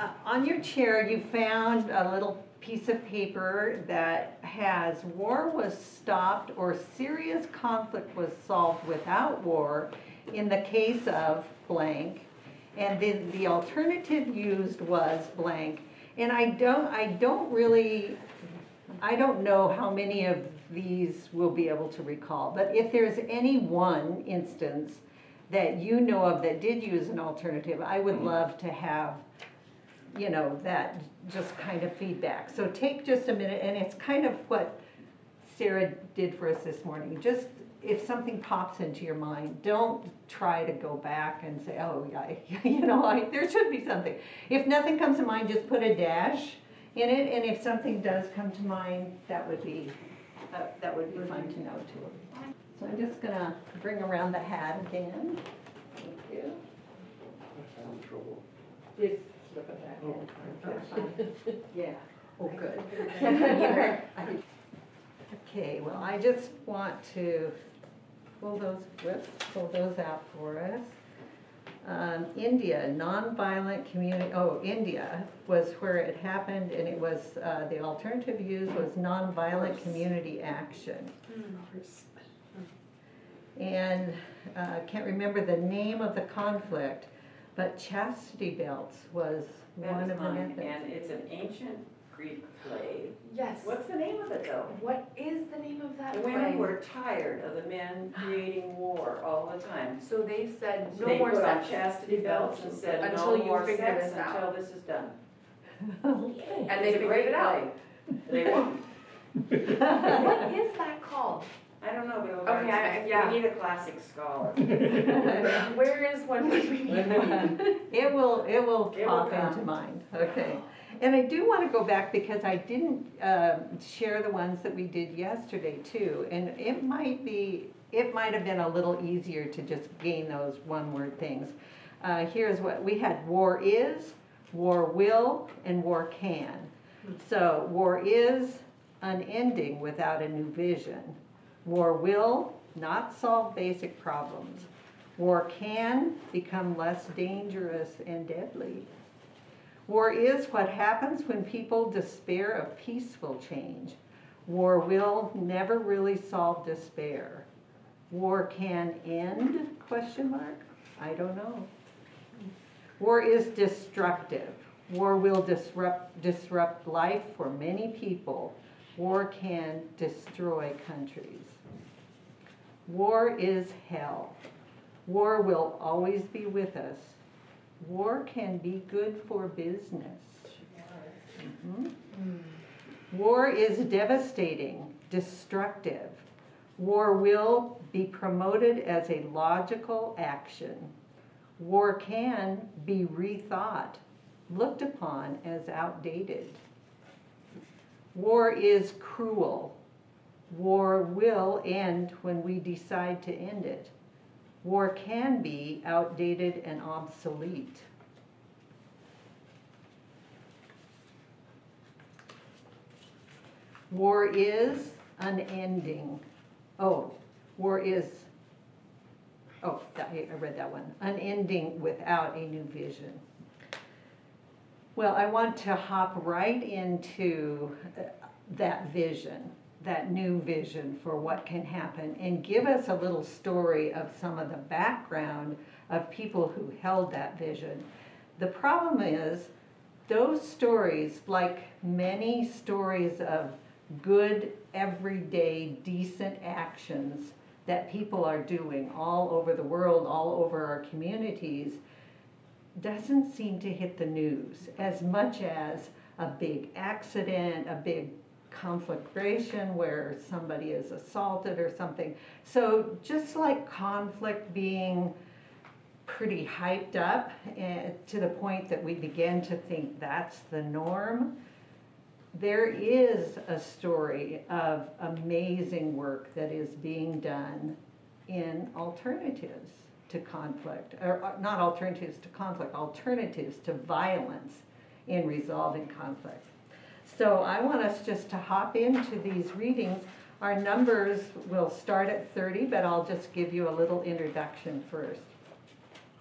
on your chair you found a little piece of paper that has war was stopped or serious conflict was solved without war in the case of blank, and the alternative used was blank. And I don't know how many of these we'll be able to recall, but if there's any one instance that you know of that did use an alternative, I would love to have, that just kind of feedback. So take just a minute, and it's kind of what Sarah did for us this morning. Just if something pops into your mind, don't try to go back and say, oh yeah, there should be something. If nothing comes to mind, just put a dash in it, and if something does come to mind, that would be fun to know too. So I'm just gonna bring around the hat again. Thank you. I found trouble. Just slip it back in. Okay. Yeah. Oh, good. Okay, well, I just want to pull those out for us. India, nonviolent community. Oh, India was where it happened, and it was the alternative used was nonviolent community action. And can't remember the name of the conflict, but chastity belts was one of the methods. And it's an ancient Greek play. Yes. What's the name of it though? What is the name of that The play? women were tired of the men creating war all the time. So they said no They more put on sex chastity belts and said until no you more figure sex this out. until this is done. And they figured it out. They won. What is that called? I don't know, but yeah. we need a classic scholar. Where is one? It will pop come. into mind. Okay. And I do want to go back because I didn't share the ones that we did yesterday too. And it might have been a little easier to just gain those one-word things. Here's what we had: war is, war will, and war can. So war is unending without a new vision. War will not solve basic problems. War can become less dangerous and deadly. War is what happens when people despair of peaceful change. War will never really solve despair. War can end, ? I don't know. War is destructive. War will disrupt life for many people. War can destroy countries. War is hell. War will always be with us. War can be good for business. War is devastating, destructive. War will be promoted as a logical action. War can be rethought, looked upon as outdated. War is cruel. War will end when we decide to end it. War can be outdated and obsolete. War is unending. I read that one. Unending without a new vision. Well, I want to hop right into that vision, that new vision for what can happen, and give us a little story of some of the background of people who held that vision. The problem is, those stories, like many stories of good, everyday, decent actions that people are doing all over the world, all over our communities, doesn't seem to hit the news as much as a big accident, a big conflagration where somebody is assaulted or something. So just like conflict being pretty hyped up to the point that we begin to think that's the norm, there is a story of amazing work that is being done in alternatives to conflict, or not alternatives to conflict, alternatives to violence in resolving conflict. So I want us just to hop into these readings. Our numbers will start at 30, but I'll just give you a little introduction first.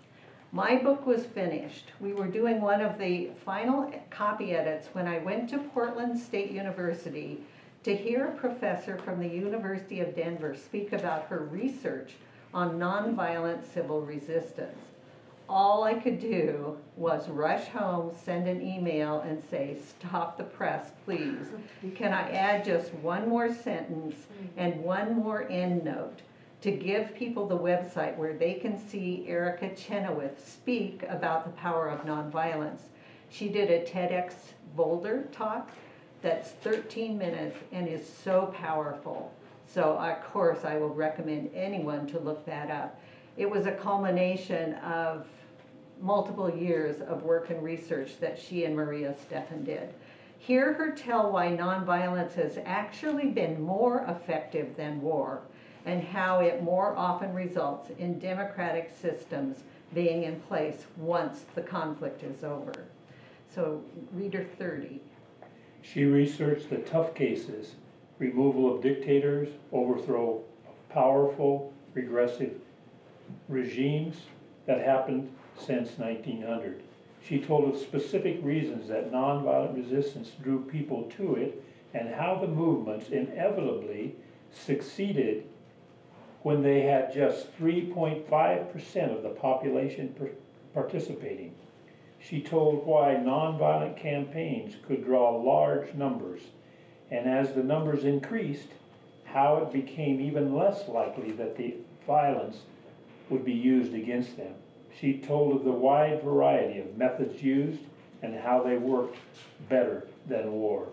My book was finished. We were doing one of the final copy edits when I went to Portland State University to hear a professor from the University of Denver speak about her research on nonviolent civil resistance. All I could do was rush home, send an email, and say, "Stop the press, please. Can I add just one more sentence and one more endnote to give people the website where they can see Erica Chenoweth speak about the power of nonviolence?" She did a TEDx Boulder talk that's 13 minutes and is so powerful. So of course I will recommend anyone to look that up. It was a culmination of multiple years of work and research that she and Maria Stephan did. Hear her tell why nonviolence has actually been more effective than war, and how it more often results in democratic systems being in place once the conflict is over. So, reader 30. She researched the tough cases, removal of dictators, overthrow of powerful, regressive regimes that happened since 1900. She told of specific reasons that nonviolent resistance drew people to it, and how the movements inevitably succeeded when they had just 3.5% of the population participating. She told why nonviolent campaigns could draw large numbers, and as the numbers increased, how it became even less likely that the violence would be used against them. She told of the wide variety of methods used and how they worked better than war.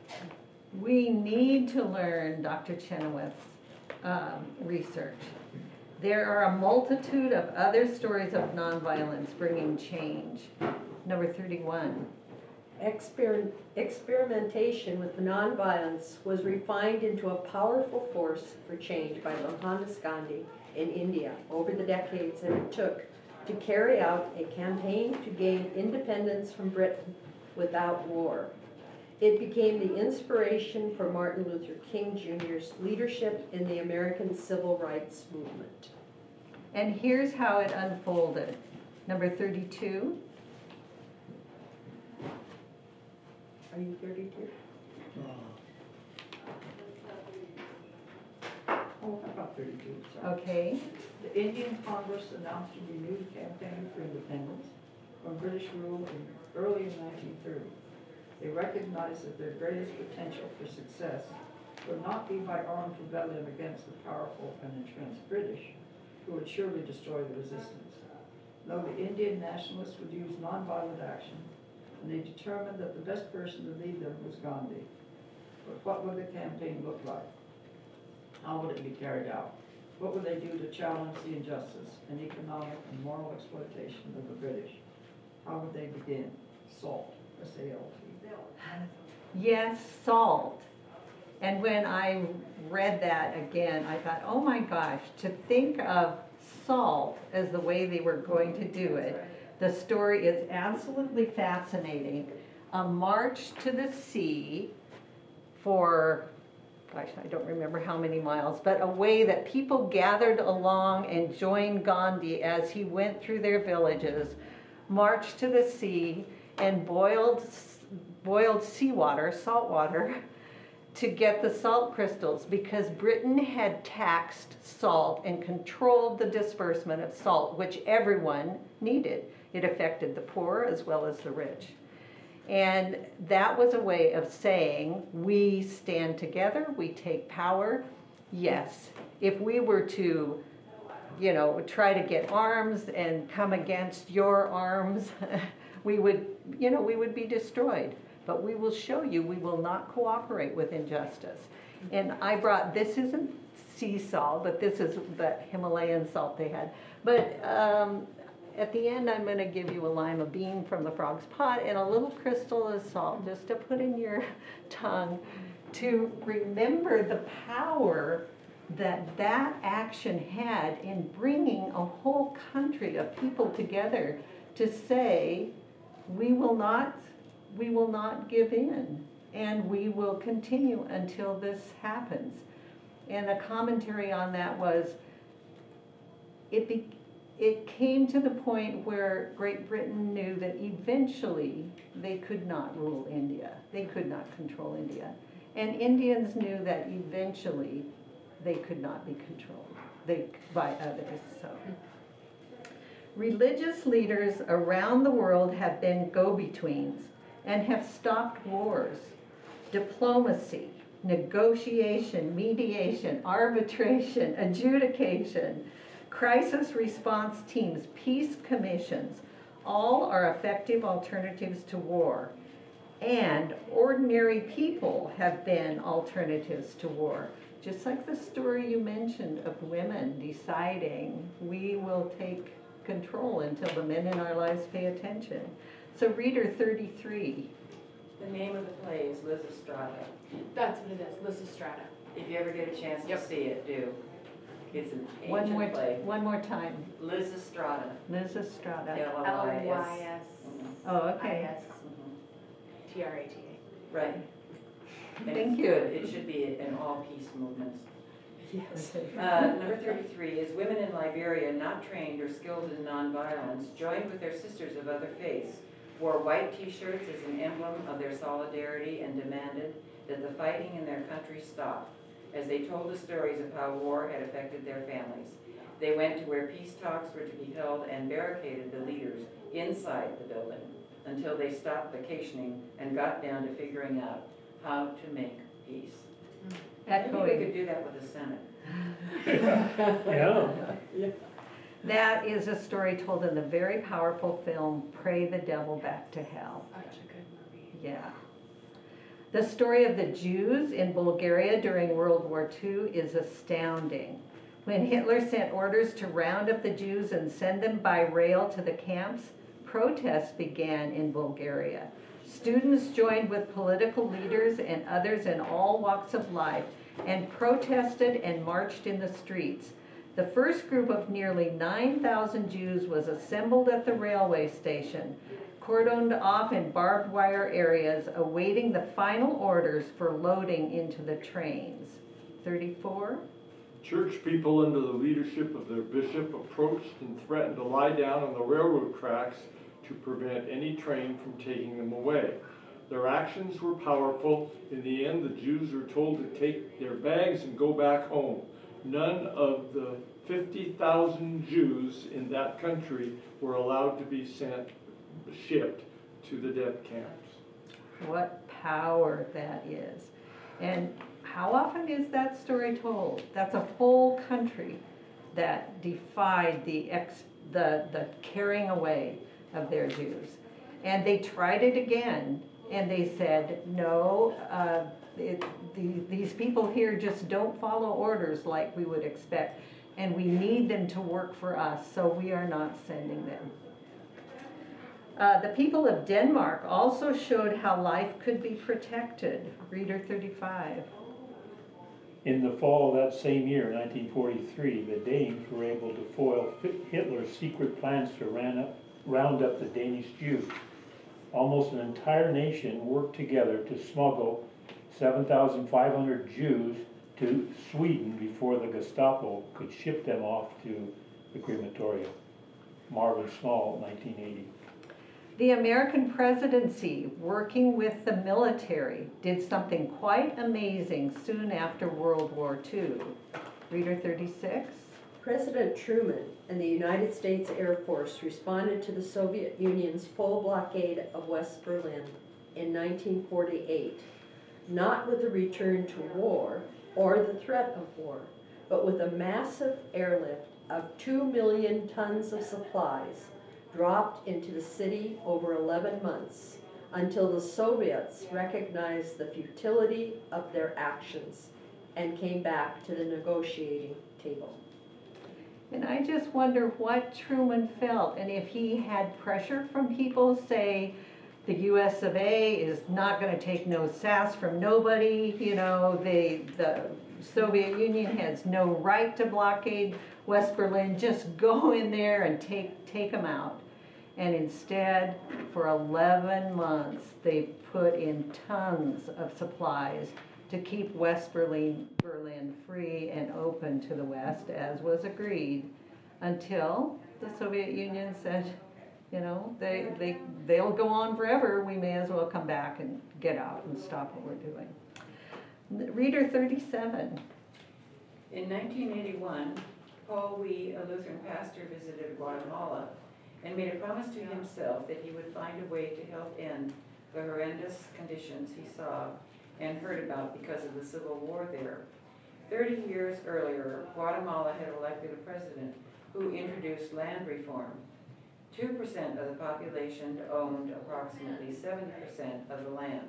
We need to learn Dr. Chenoweth's research. There are a multitude of other stories of nonviolence bringing change. Number 31. Experimentation with nonviolence was refined into a powerful force for change by Mohandas Gandhi in India over the decades that it took to carry out a campaign to gain independence from Britain without war. It became the inspiration for Martin Luther King Jr.'s leadership in the American Civil Rights Movement. And here's how it unfolded. Number 32. Are you 32? Oh, about 32, sorry. Okay. The Indian Congress announced a renewed campaign for independence from British rule early in 1930. They recognized that their greatest potential for success would not be by armed rebellion against the powerful and entrenched British, who would surely destroy the resistance. No, the Indian nationalists would use nonviolent action, and they determined that the best person to lead them was Gandhi. But what would the campaign look like? How would it be carried out? What would they do to challenge the injustice and economic and moral exploitation of the British? How would they begin? SALT, S-A-L-T. Yes, salt. And when I read that again, I thought, oh my gosh, to think of salt as the way they were going to do it. The story is absolutely fascinating. A march to the sea for, gosh, I don't remember how many miles, but a way that people gathered along and joined Gandhi as he went through their villages, marched to the sea and boiled seawater, salt water, to get the salt crystals, because Britain had taxed salt and controlled the disbursement of salt, which everyone needed. It affected the poor as well as the rich. And that was a way of saying, we stand together, we take power. Yes, if we were to, try to get arms and come against your arms, we would be destroyed. But we will show you we will not cooperate with injustice. And I brought, this isn't sea salt, but this is the Himalayan salt they had. But at the end, I'm going to give you a lima bean from the frog's pot and a little crystal of salt just to put in your tongue to remember the power that action had in bringing a whole country of people together to say, we will not give in, and we will continue until this happens. And a commentary on that was, it came to the point where Great Britain knew that eventually they could not rule India. They could not control India. And Indians knew that eventually they could not be controlled by others. So, religious leaders around the world have been go-betweens and have stopped wars. Diplomacy, negotiation, mediation, arbitration, adjudication, crisis response teams, peace commissions, all are effective alternatives to war. And ordinary people have been alternatives to war. Just like the story you mentioned of women deciding we will take control until the men in our lives pay attention. So reader 33. The name of the play is Lysistrata. That's what it is, Lysistrata. If you ever get a chance to Yep. see it, do. It's an One more, ancient play. one more time. Lysistrata. Lysistrata. L-Y-S. L-Y-S. Oh, okay. I-S. Mhm. T-R-A-T-A. Right. And Thank it's you. good. It should be in all peace movements. Yes. Number 33 is women in Liberia not trained or skilled in nonviolence joined with their sisters of other faiths, wore white t-shirts as an emblem of their solidarity and demanded that the fighting in their country stop, as they told the stories of how war had affected their families. They went to where peace talks were to be held and barricaded the leaders inside the building until they stopped vacationing and got down to figuring out how to make peace. Maybe we Echoing. could do that with the Senate. Yeah. That is a story told in the very powerful film Pray the Devil Back to Hell. Such a good movie. Yeah. The story of the Jews in Bulgaria during World War II is astounding. When Hitler sent orders to round up the Jews and send them by rail to the camps, protests began in Bulgaria. Students joined with political leaders and others in all walks of life and protested and marched in the streets. The first group of nearly 9,000 Jews was assembled at the railway station, cordoned off in barbed wire areas, awaiting the final orders for loading into the trains. 34. Church people under the leadership of their bishop approached and threatened to lie down on the railroad tracks to prevent any train from taking them away. Their actions were powerful. In the end, the Jews were told to take their bags and go back home. None of the 50,000 Jews in that country were allowed to be shipped to the death camps. What power that is. And how often is that story told? That's a whole country that defied the carrying away of their Jews. And they tried it again, and they said, no, these people here just don't follow orders like we would expect, and we need them to work for us, so we are not sending them. The people of Denmark also showed how life could be protected. Reader 35. In the fall of that same year, 1943, the Danes were able to foil Hitler's secret plans to round up the Danish Jews. Almost an entire nation worked together to smuggle 7,500 Jews to Sweden before the Gestapo could ship them off to the crematorium. Marvin Small, 1980. The American presidency, working with the military, did something quite amazing soon after World War II. Reader 36. President Truman and the United States Air Force responded to the Soviet Union's full blockade of West Berlin in 1948, not with a return to war or the threat of war, but with a massive airlift of 2 million tons of supplies dropped into the city over 11 months until the Soviets recognized the futility of their actions and came back to the negotiating table. And I just wonder what Truman felt, and if he had pressure from people, say, the US of A is not going to take no sass from nobody, the Soviet Union has no right to blockade West Berlin, just go in there and take them out. And instead, for 11 months, they put in tons of supplies to keep West Berlin free and open to the West, as was agreed, until the Soviet Union said, you know, they'll go on forever, we may as well come back and get out and stop what we're doing. Reader 37. In 1981, Paul Wee, a Lutheran pastor, visited Guatemala and made a promise to himself that he would find a way to help end the horrendous conditions he saw and heard about because of the civil war there. 30 years earlier, Guatemala had elected a president who introduced land reform. 2% of the population owned approximately 70% of the land.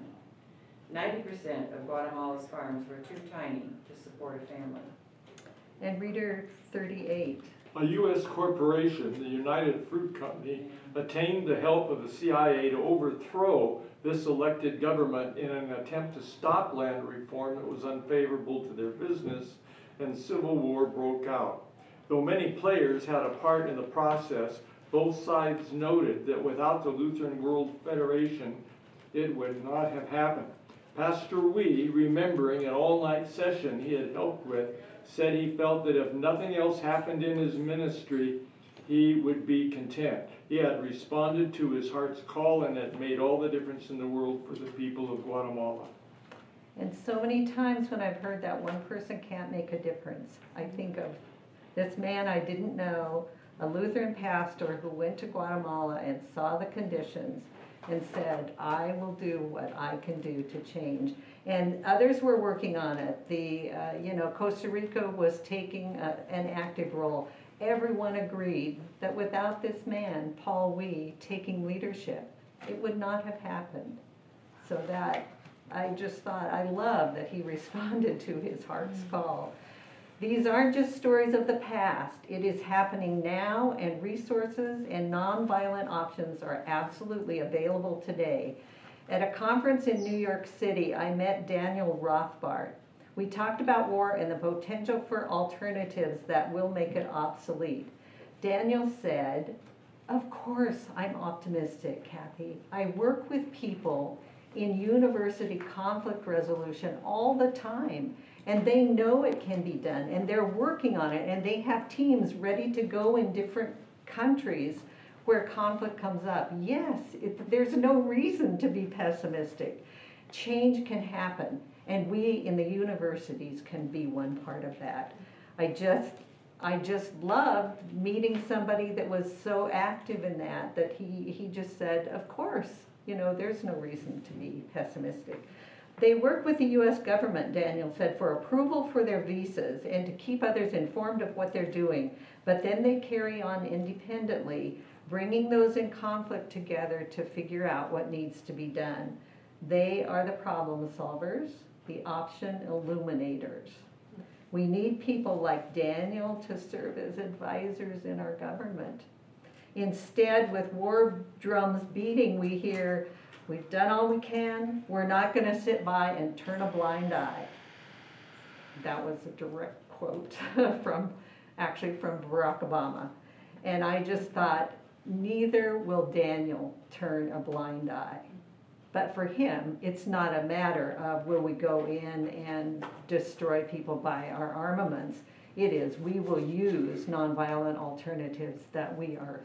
90% of Guatemala's farms were too tiny to support a family. And reader 38. A U.S. corporation, the United Fruit Company, attained the help of the CIA to overthrow this elected government in an attempt to stop land reform that was unfavorable to their business, and civil war broke out. Though many players had a part in the process, both sides noted that without the Lutheran World Federation, it would not have happened. Pastor Wee, remembering an all-night session he had helped with, said he felt that if nothing else happened in his ministry, he would be content. He had responded to his heart's call, and it made all the difference in the world for the people of Guatemala. And so many times when I've heard that one person can't make a difference, I think of this man I didn't know, a Lutheran pastor who went to Guatemala and saw the conditions and said, I will do what I can do to change. And others were working on it. Costa Rica was taking an active role. Everyone agreed that without this man, Paul Wee, taking leadership, it would not have happened. So that, I just thought, I love that he responded to his heart's call. These aren't just stories of the past. It is happening now, and resources and nonviolent options are absolutely available today. At a conference in New York City, I met Daniel Rothbard. We talked about war and the potential for alternatives that will make it obsolete. Daniel said, of course I'm optimistic, Kathy. I work with people in university conflict resolution all the time, and they know it can be done, and they're working on it, and they have teams ready to go in different countries where conflict comes up. Yes, there's no reason to be pessimistic. Change can happen, and we in the universities can be one part of that. I just loved meeting somebody that was so active in that he just said, of course, there's no reason to be pessimistic. They work with the U.S. government, Daniel said, for approval for their visas and to keep others informed of what they're doing. But then they carry on independently, bringing those in conflict together to figure out what needs to be done. They are the problem solvers, the option illuminators. We need people like Daniel to serve as advisors in our government. Instead, with war drums beating, we hear, we've done all we can, we're not going to sit by and turn a blind eye. That was a direct quote from Barack Obama. And I just thought, neither will Daniel turn a blind eye. But for him, it's not a matter of will we go in and destroy people by our armaments. It is, we will use nonviolent alternatives that we are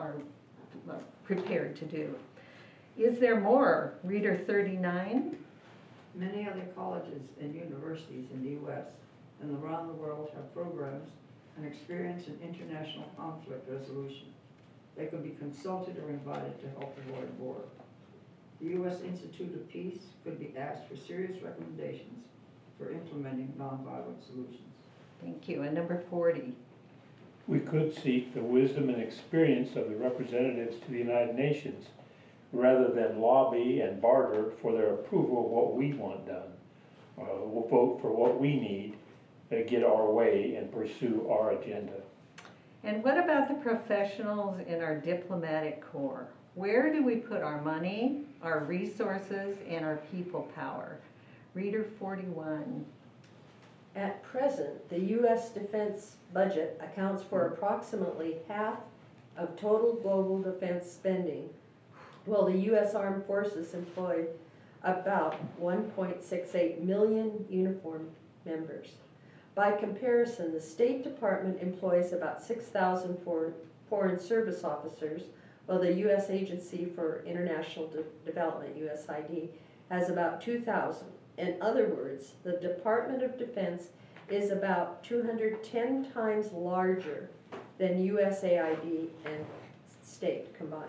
prepared to do. Is there more? Reader 39. Many other colleges and universities in the U.S. and around the world have programs and experience in international conflict resolution. They could be consulted or invited to help avoid war. The U.S. Institute of Peace could be asked for serious recommendations for implementing nonviolent solutions. Thank you. And number 40. We could seek the wisdom and experience of the representatives to the United Nations, rather than lobby and barter for their approval of what we want done. We'll vote for what we need to get our way and pursue our agenda. And what about the professionals in our diplomatic corps? Where do we put our money, our resources, and our people power? Reader 41. At present, the U.S. defense budget accounts for approximately half of total global defense spending, while the U.S. Armed Forces employ about 1.68 million uniformed members. By comparison, the State Department employs about 6,000 Foreign Service officers, while the U.S. Agency for International Development, USID, has about 2,000. In other words, the Department of Defense is about 210 times larger than USAID and state combined.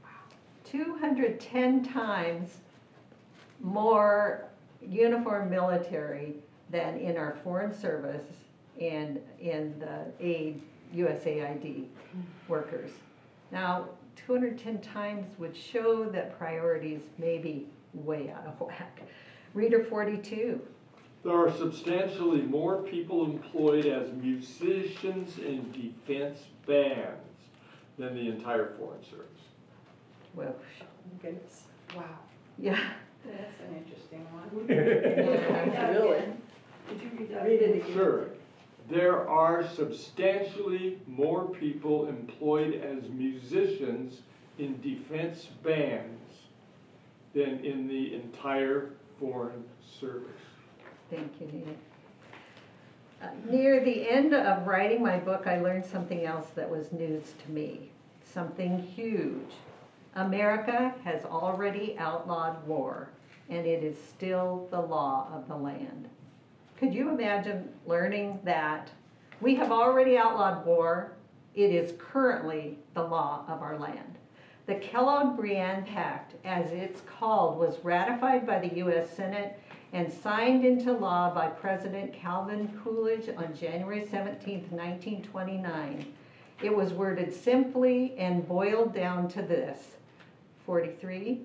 210 times more uniformed military than in our foreign service and in the aid, USAID workers. Now, 210 times would show that priorities may be way out of whack. Reader 42. There are substantially more people employed as musicians in defense bands than the entire Foreign Service. Well, Goodness. Wow. yeah. That's an interesting one. Really? Did you read that? Read it again. Sure. There are substantially more people employed as musicians in defense bands than in the entire Foreign Service. Thank you, Nina. Near the end of writing my book, I learned something else that was news to me. Something huge. America has already outlawed war, and it is still the law of the land. Could you imagine learning that? We have already outlawed war. It is currently the law of our land. The Kellogg-Briand Pact, as it's called, was ratified by the U.S. Senate and signed into law by President Calvin Coolidge on January 17, 1929. It was worded simply and boiled down to this. 43.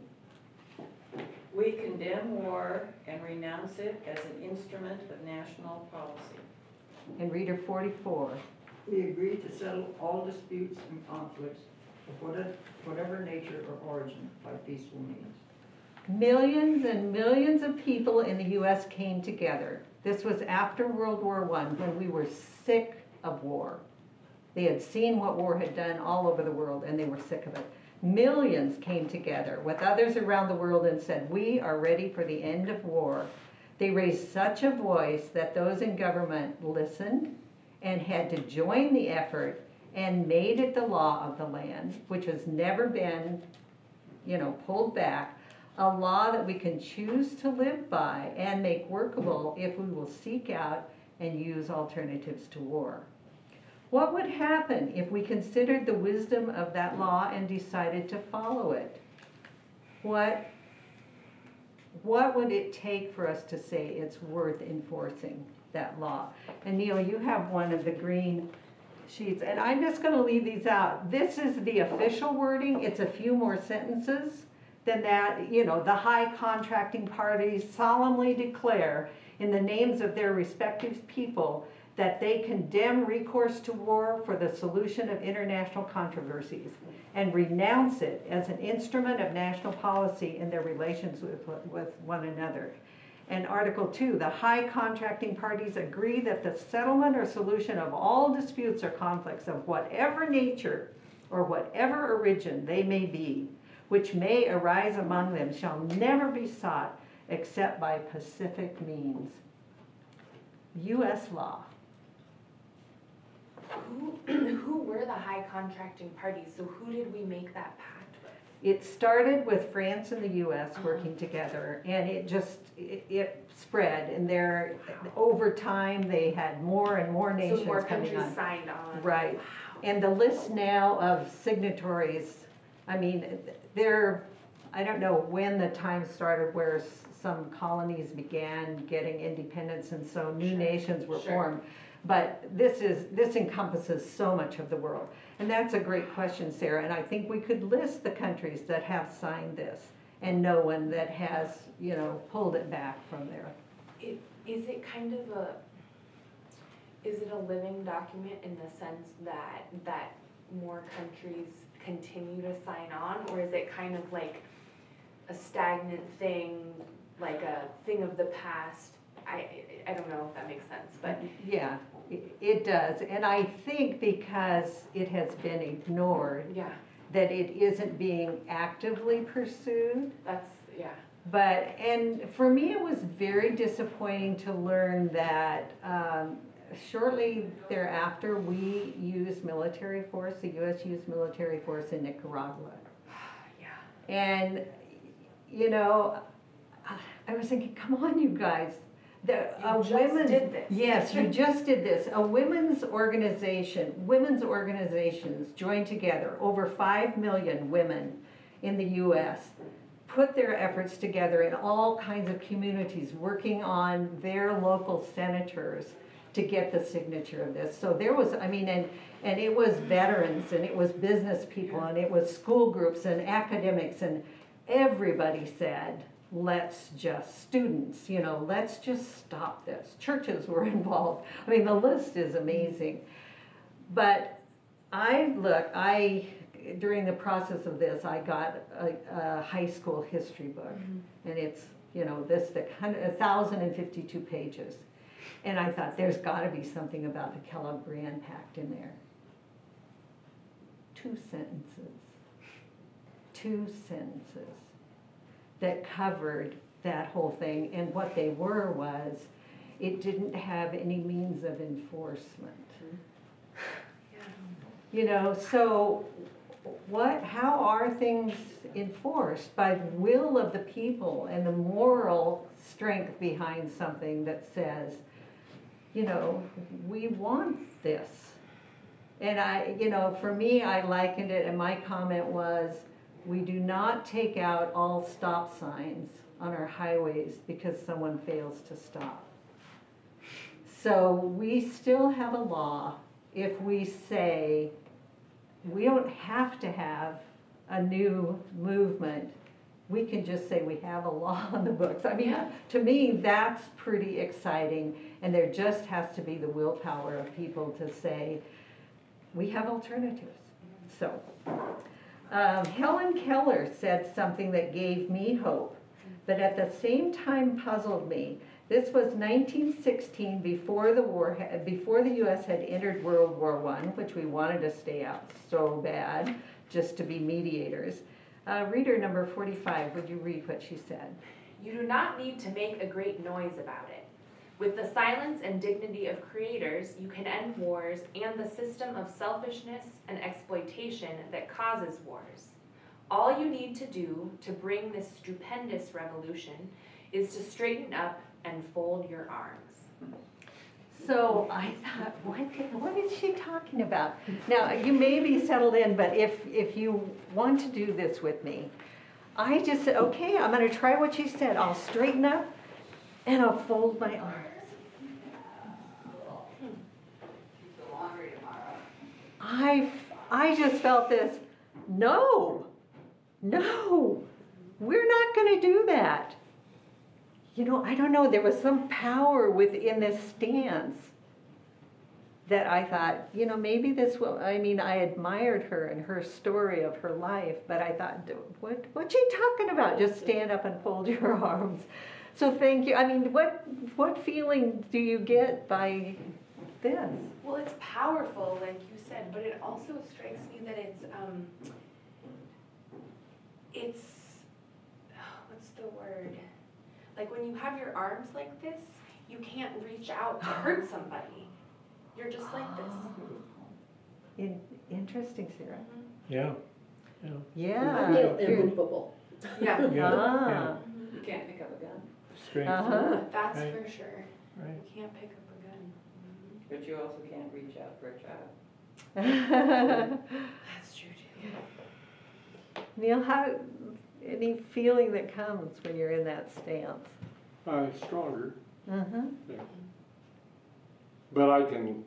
We condemn war and renounce it as an instrument of national policy. And Reader 44. We agree to settle all disputes and conflicts of whatever nature or origin by peaceful means. Millions and millions of people in the U.S. came together. This was after World War I, when we were sick of war. They had seen what war had done all over the world, and they were sick of it. Millions came together with others around the world and said, "We are ready for the end of war." They raised such a voice that those in government listened and had to join the effort and made it the law of the land, which has never been, pulled back. A law that we can choose to live by and make workable if we will seek out and use alternatives to war. What would happen if we considered the wisdom of that law and decided to follow it? What would it take for us to say it's worth enforcing that law? And Neil, you have one of the green sheets, and I'm just going to leave these out. This is the official wording. It's a few more sentences than that. The high contracting parties solemnly declare in the names of their respective people that they condemn recourse to war for the solution of international controversies and renounce it as an instrument of national policy in their relations with one another. And Article 2, the high contracting parties agree that the settlement or solution of all disputes or conflicts of whatever nature or whatever origin they may be, which may arise among them, shall never be sought except by pacific means. U.S. law. Who were the high contracting parties? So who did we make that pact with? It started with France and the U.S. working together, and it spread. And over time, they had more and more nations So more coming countries on. signed on. Right. Wow. And the list now of signatories, I don't know when the time started where some colonies began getting independence, and so new nations were formed. But this encompasses so much of the world. And that's a great question, Sarah. And I think we could list the countries that have signed this and no one that has, pulled it back from there. Is it a living document in the sense that more countries continue to sign on, or is it kind of like a stagnant thing, like a thing of the past? I don't know if that makes sense, but Yeah, it does. And I think because it has been ignored, yeah, that it isn't being actively pursued. yeah. And for me, it was very disappointing to learn that shortly thereafter, we used military force, the US used military force in Nicaragua. Yeah. And, you know, I was thinking, come on, you guys. You just did this. Yes, you just did this. A women's organizations joined together, over 5 million women in the US, put their efforts together in all kinds of communities, working on their local senators to get the signature of this. So there was, I mean, and it was veterans, and it was business people, and it was school groups and academics, and everybody said, let's just stop this. Churches were involved. I mean, the list is amazing. But during the process of this, I got a high school history book, and it's, 1,052 pages. And I thought, there's got to be something about the Kellogg-Briand Pact in there. 2 sentences that covered that whole thing, and what they was, it didn't have any means of enforcement. So how are things enforced? By the will of the people and the moral strength behind something that says, we want this. And for me, I likened it, and my comment was, we do not take out all stop signs on our highways because someone fails to stop. So we still have a law if we say we don't have to have a new movement. We can just say we have a law on the books. I mean, to me, that's pretty exciting, and there just has to be the willpower of people to say, we have alternatives. So, Helen Keller said something that gave me hope, but at the same time puzzled me. This was 1916, before the U.S. had entered World War I, which we wanted to stay out so bad, just to be mediators. Reader number 45, would you read what she said? You do not need to make a great noise about it. With the silence and dignity of creators, you can end wars and the system of selfishness and exploitation that causes wars. All you need to do to bring this stupendous revolution is to straighten up and fold your arms. So I thought, what is she talking about? Now, you may be settled in, but if you want to do this with me, I just said, okay, I'm going to try what she said. I'll straighten up and I'll fold my arms. I just felt this, no, we're not going to do that. I don't know, there was some power within this stance that I thought, maybe this will, I admired her and her story of her life, but I thought, what's she talking about? Just stand up and fold your arms. So thank you. What feeling do you get by this? Well, it's powerful, like you said, but it also strikes me that it's what's the word? Like when you have your arms like this, you can't reach out to hurt somebody. You're just like this. Interesting, Sarah. Yeah. Yeah. I feel immovable. Yeah. Ah. You can't pick up a gun, Strength. That's Right. for sure. Right. You can't pick up a gun. but you also can't reach out for a child. That's true too. Neil, any feeling that comes when you're in that stance? Stronger, Uh-huh. but I can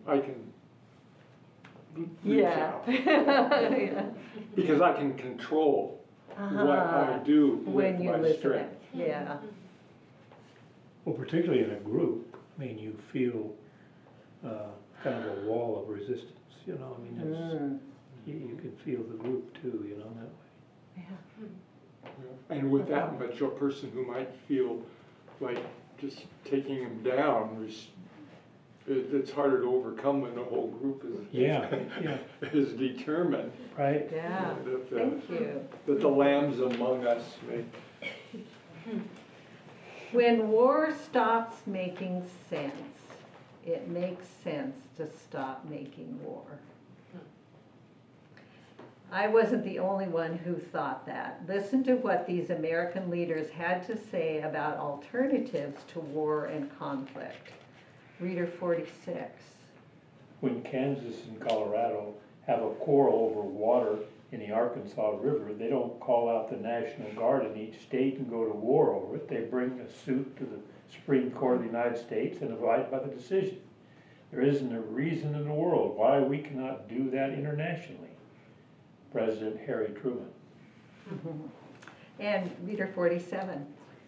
reach out. Yeah. Because I can control what I do When with you my listen. strength. Yeah. Well, particularly in a group, you feel kind of a wall of resistance, it's, you can feel the group too, that way. Yeah. And with that much, a person who might feel like just taking them down, it's harder to overcome when the whole group is is determined. Right. Yeah. That, Thank you. that the lambs among us may. When war stops making sense, It makes sense to stop making war. I wasn't the only one who thought that. Listen to what these American leaders had to say about alternatives to war and conflict. Reader 46. When Kansas and Colorado have a quarrel over water in the Arkansas River, they don't call out the National Guard in each state and go to war over it. They bring a suit to the Supreme Court of the United States and abide by the decision. There isn't a reason in the world why we cannot do that internationally. President Harry Truman. And reader 47.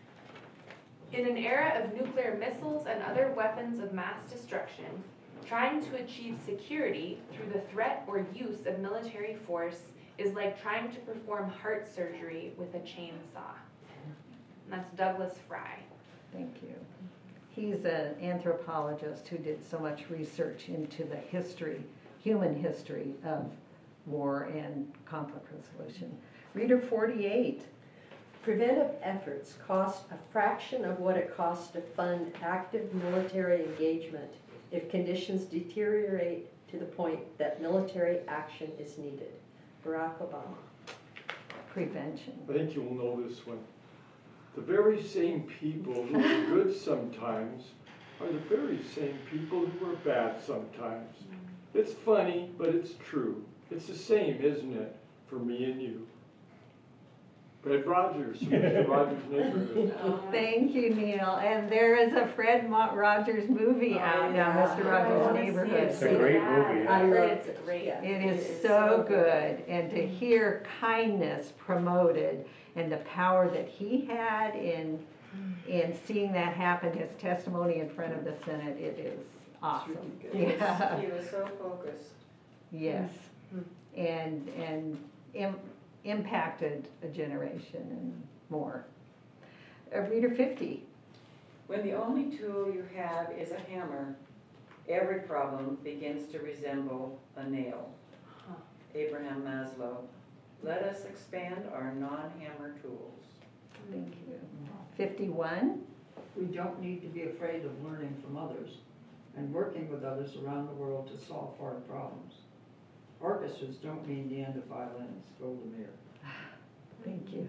In an era of nuclear missiles and other weapons of mass destruction, trying to achieve security through the threat or use of military force is like trying to perform heart surgery with a chainsaw. And that's Douglas Fry. Thank you. He's an anthropologist who did so much research into the history, human history of war and conflict resolution. Reader 48. Preventive efforts cost a fraction of what it costs to fund active military engagement if conditions deteriorate to the point that military action is needed. Barack Obama. Prevention. I think you'll know this one. The very same people who are good sometimes are the very same people who are bad sometimes. It's funny, but it's true. It's the same, isn't it, for me and you? Fred Rogers, Mr. Rogers' Neighborhood. Thank you, Neil. And there is a Fred Rogers movie out now, Mr. Rogers' Neighborhood. It's a great movie. I love It's great. Yeah. It is so good, and to hear kindness promoted and the power that he had in seeing that happen, his testimony in front of the Senate, it is awesome. Yeah. He was so focused. Yes, and impacted a generation and more. Reader 50. When the only tool you have is a hammer, every problem begins to resemble a nail. Abraham Maslow. Let us expand our non-hammer tools. Thank you. 51. We don't need to be afraid of learning from others and working with others around the world to solve hard problems. Orchestras don't mean the end of violins. Golda Meir. Thank you.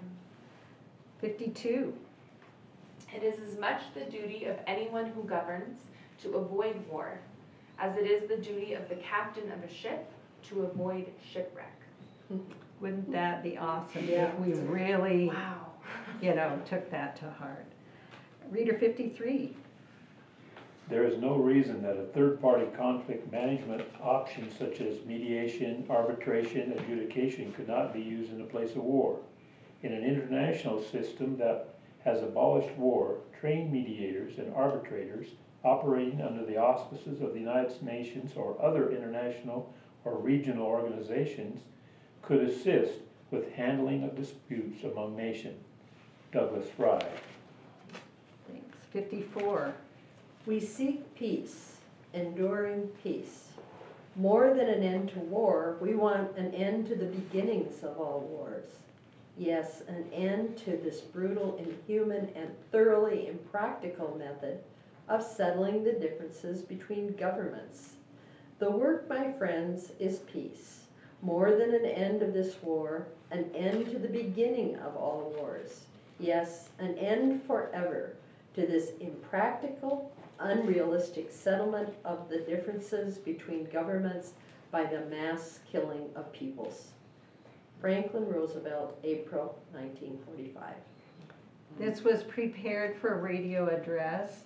52. It is as much the duty of anyone who governs to avoid war as it is the duty of the captain of a ship to avoid shipwreck. Wouldn't that be awesome Yeah. if we really, Wow. took that to heart? Reader 53. There is no reason that a third-party conflict management option such as mediation, arbitration, adjudication could not be used in the place of war. In an international system that has abolished war, trained mediators and arbitrators operating under the auspices of the United Nations or other international or regional organizations could assist with handling of disputes among nations. Douglas Fry. Thanks. 54. We seek peace, enduring peace. More than an end to war, we want an end to the beginnings of all wars. Yes, an end to this brutal, inhuman, and thoroughly impractical method of settling the differences between governments. The work, my friends, is peace. More than an end of this war, an end to the beginning of all wars. Yes, an end forever to this impractical, unrealistic settlement of the differences between governments by the mass killing of peoples. Franklin Roosevelt, April 1945. This was prepared for a radio address.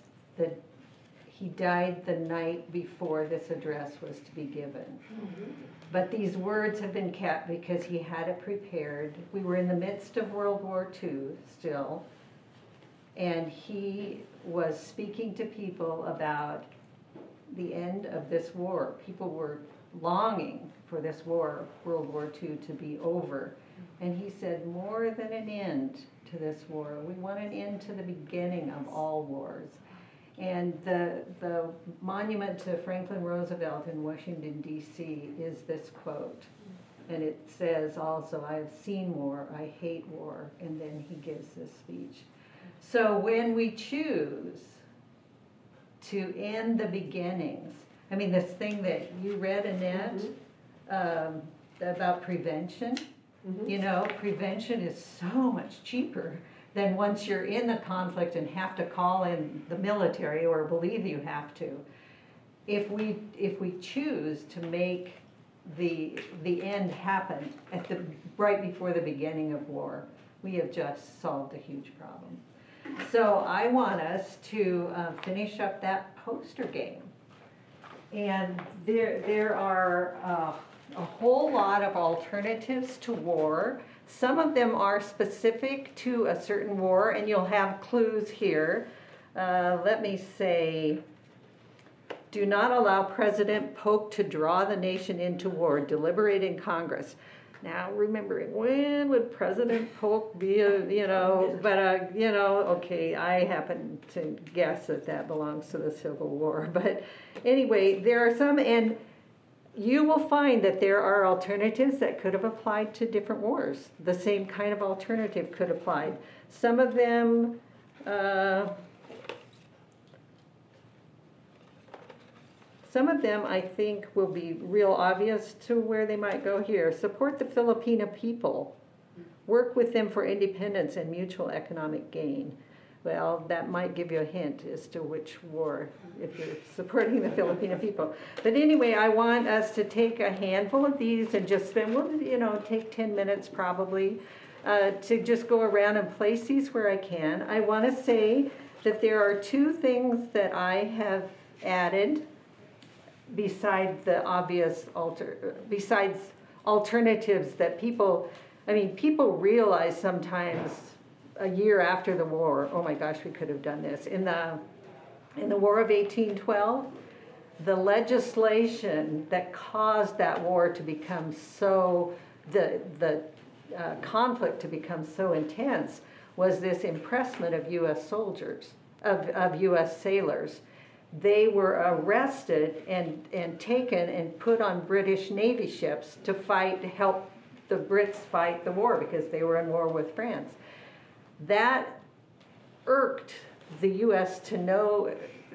He died the night before this address was to be given. But these words have been kept because he had it prepared. We were in the midst of World War II still, and he was speaking to people about the end of this war. People were longing for this war, World War II, to be over. And he said, more than an end to this war. We want an end to the beginning of all wars. And the monument to Franklin Roosevelt in Washington, D.C. is this quote. And it says also, I have seen war, I hate war. And then he gives this speech. So when we choose to end the beginnings. I mean, this thing that you read, Annette, about prevention, Mhm. you know, prevention is so much cheaper than once you're in the conflict and have to call in the military or believe you have to. If we choose to make the end happen right before the beginning of war, we have just solved a huge problem. So I want us to finish up that poster game. And there are a whole lot of alternatives to war. Some of them are specific to a certain war, and you'll have clues here. Let me say, do not allow President Polk to draw the nation into war. Deliberate in Congress. Now, remembering, when would President Polk be okay, I happen to guess that belongs to the Civil War. But anyway, there are some, and you will find that there are alternatives that could have applied to different wars. The same kind of alternative could apply. Some of them, I think, will be real obvious to where they might go here. Support the Filipino people. Work with them for independence and mutual economic gain. Well, that might give you a hint as to which war, if you're supporting the Filipino people. But anyway, I want us to take a handful of these and just spend, take 10 minutes probably, to just go around and place these where I can. I want to say that there are two things that I have added besides the obvious besides alternatives that people realize sometimes a year after the war, oh my gosh, we could have done this. In the War of 1812, the legislation that caused that war to become so, the conflict to become so intense was this impressment of U.S. soldiers, of U.S. sailors. They were arrested and taken and put on British Navy ships to help the Brits fight the war because they were in war with France. That irked the U.S. to no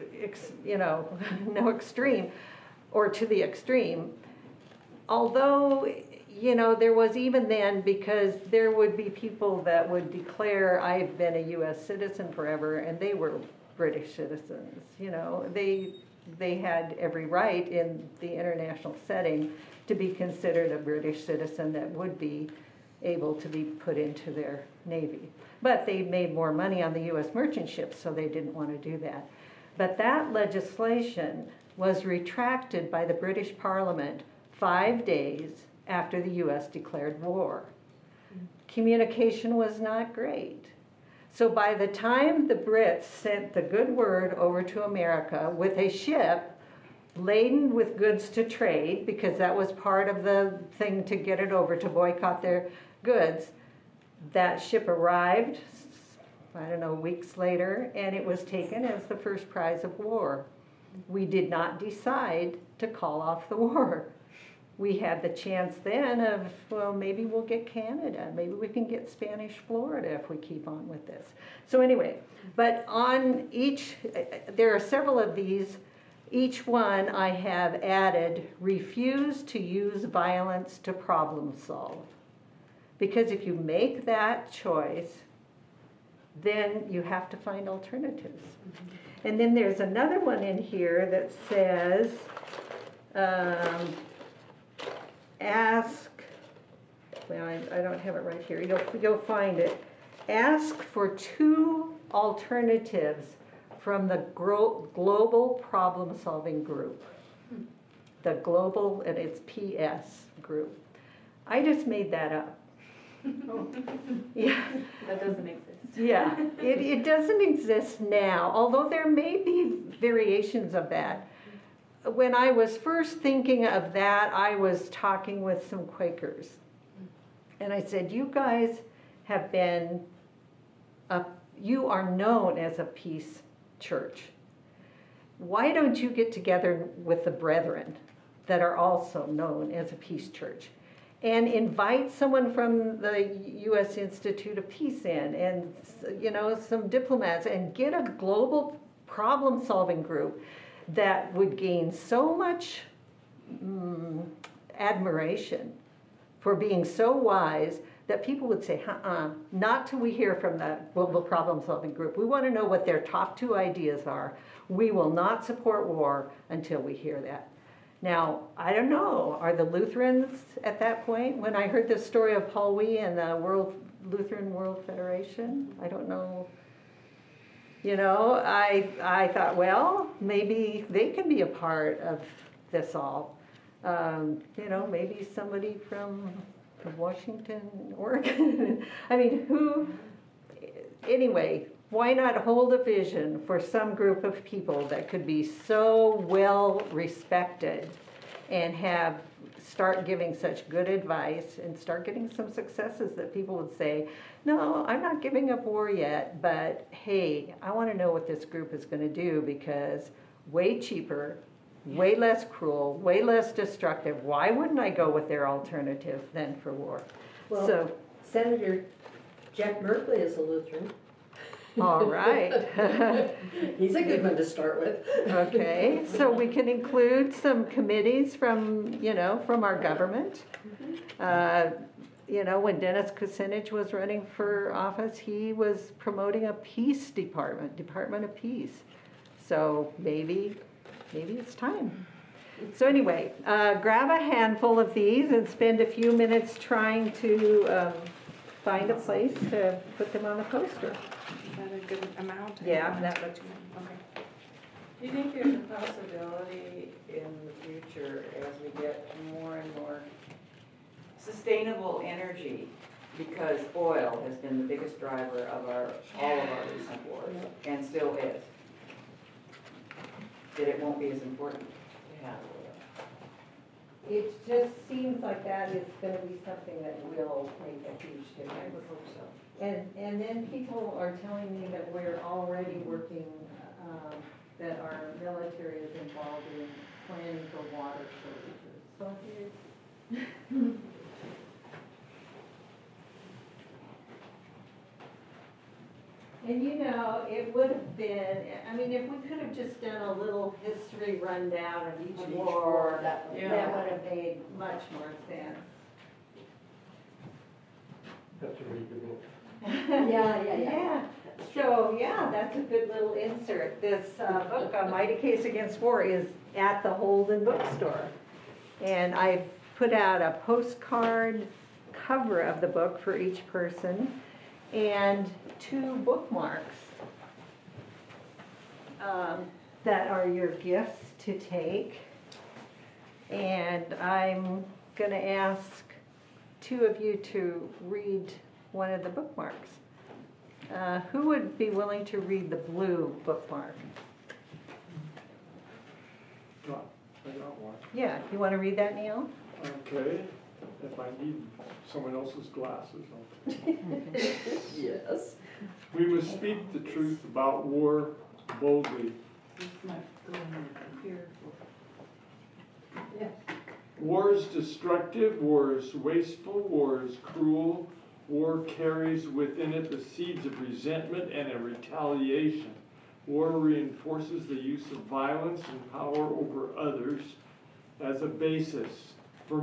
extreme, or to the extreme. Although, there was even then, because there would be people that would declare, I've been a U.S. citizen forever, and they were British citizens. They had every right in the international setting to be considered a British citizen that would be able to be put into their Navy. But they made more money on the U.S. merchant ships, so they didn't want to do that. But that legislation was retracted by the British Parliament 5 days after the U.S. declared war. Communication was not great. So by the time the Brits sent the good word over to America with a ship laden with goods to trade, because that was part of the thing to get it over, to boycott their goods, that ship arrived, weeks later, and it was taken as the first prize of war. We did not decide to call off the war. We had the chance then of, maybe we'll get Canada. Maybe we can get Spanish Florida if we keep on with this. So anyway, but on each, there are several of these. Each one I have added, refuse to use violence to problem solve. Because if you make that choice, then you have to find alternatives. Mm-hmm. And then there's another one in here that says, I don't have it right here. You'll find it. Ask for 2 alternatives from the Global Problem-Solving Group. The Global, and it's PS group. I just made that up. Oh. Yeah. That doesn't exist. Yeah, it doesn't exist now, although there may be variations of that. When I was first thinking of that, I was talking with some Quakers. And I said, you guys have been, you are known as a peace church. Why don't you get together with the brethren that are also known as a peace church and invite someone from the U.S. Institute of Peace in, and some diplomats, and get a global problem-solving group that would gain so much admiration for being so wise that people would say, not till we hear from that global problem-solving group. We want to know what their top 2 ideas are. We will not support war until we hear that. Now, I don't know, are the Lutherans at that point? When I heard the story of Paul Wee and the Lutheran World Federation, I don't know. You know, I thought, well, maybe they can be a part of this all. You know, maybe somebody from Washington, Oregon. I mean, anyway, why not hold a vision for some group of people that could be so well respected and start giving such good advice and start getting some successes that people would say, no, I'm not giving up war yet, but hey, I want to know what this group is going to do because way cheaper, way less cruel, way less destructive. Why wouldn't I go with their alternative than for war? Well, So, Senator Jack Merkley is a Lutheran. all right. He's a good one to start with. Okay, so we can include some committees from our government. When Dennis Kucinich was running for office, he was promoting a peace Department of Peace. So maybe it's time. So anyway, grab a handful of these and spend a few minutes trying to find a place to put them on a poster. Is that a good amount? Yeah, that looks. Okay. Do you think there's a possibility in the future as we get more and more sustainable energy, because oil has been the biggest driver of all of our recent wars, and still is, that it won't be as important to have oil? It just seems like that is going to be something that will make a huge I difference. would hope so. And then people are telling me that we're already working, that our military is involved in planning for water shortages. So here's. And it would have been, if we could have just done a little history rundown of each war, that would have made much more sense. That's a really good book. Yeah. So, that's a good little insert. This book, A Mighty Case Against War, is at the Holden Bookstore. And I've put out a postcard cover of the book for each person and 2 bookmarks that are your gifts to take. And I'm going to ask 2 of you to read one of the bookmarks. Who would be willing to read the blue bookmark? I got one. Yeah, you want to read that, Neil? Okay, if I need someone else's glasses, Yes. We must speak the truth about war boldly. War is destructive, war is wasteful, war is cruel. War carries within it the seeds of resentment and a retaliation. War reinforces the use of violence and power over others as a basis for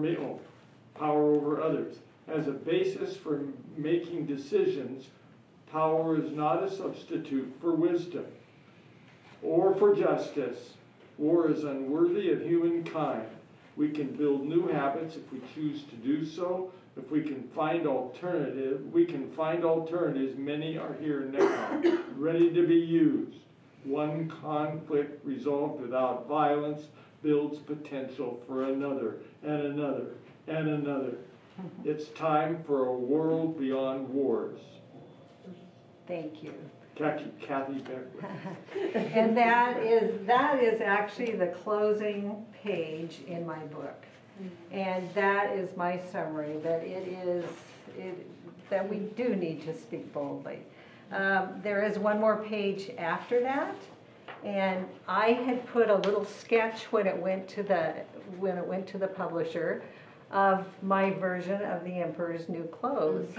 making decisions. Power is not a substitute for wisdom or for justice. War is unworthy of humankind. We can build new habits if we choose to do so. If we can find alternatives, many are here now, ready to be used. One conflict resolved without violence builds potential for another, and another, and another. It's time for a world beyond wars. Thank you. Kathy Beckwith. And that is actually the closing page in my book. And that is my summary, that that we do need to speak boldly. There is one more page after that, and I had put a little sketch when it went to the publisher of my version of The Emperor's New Clothes.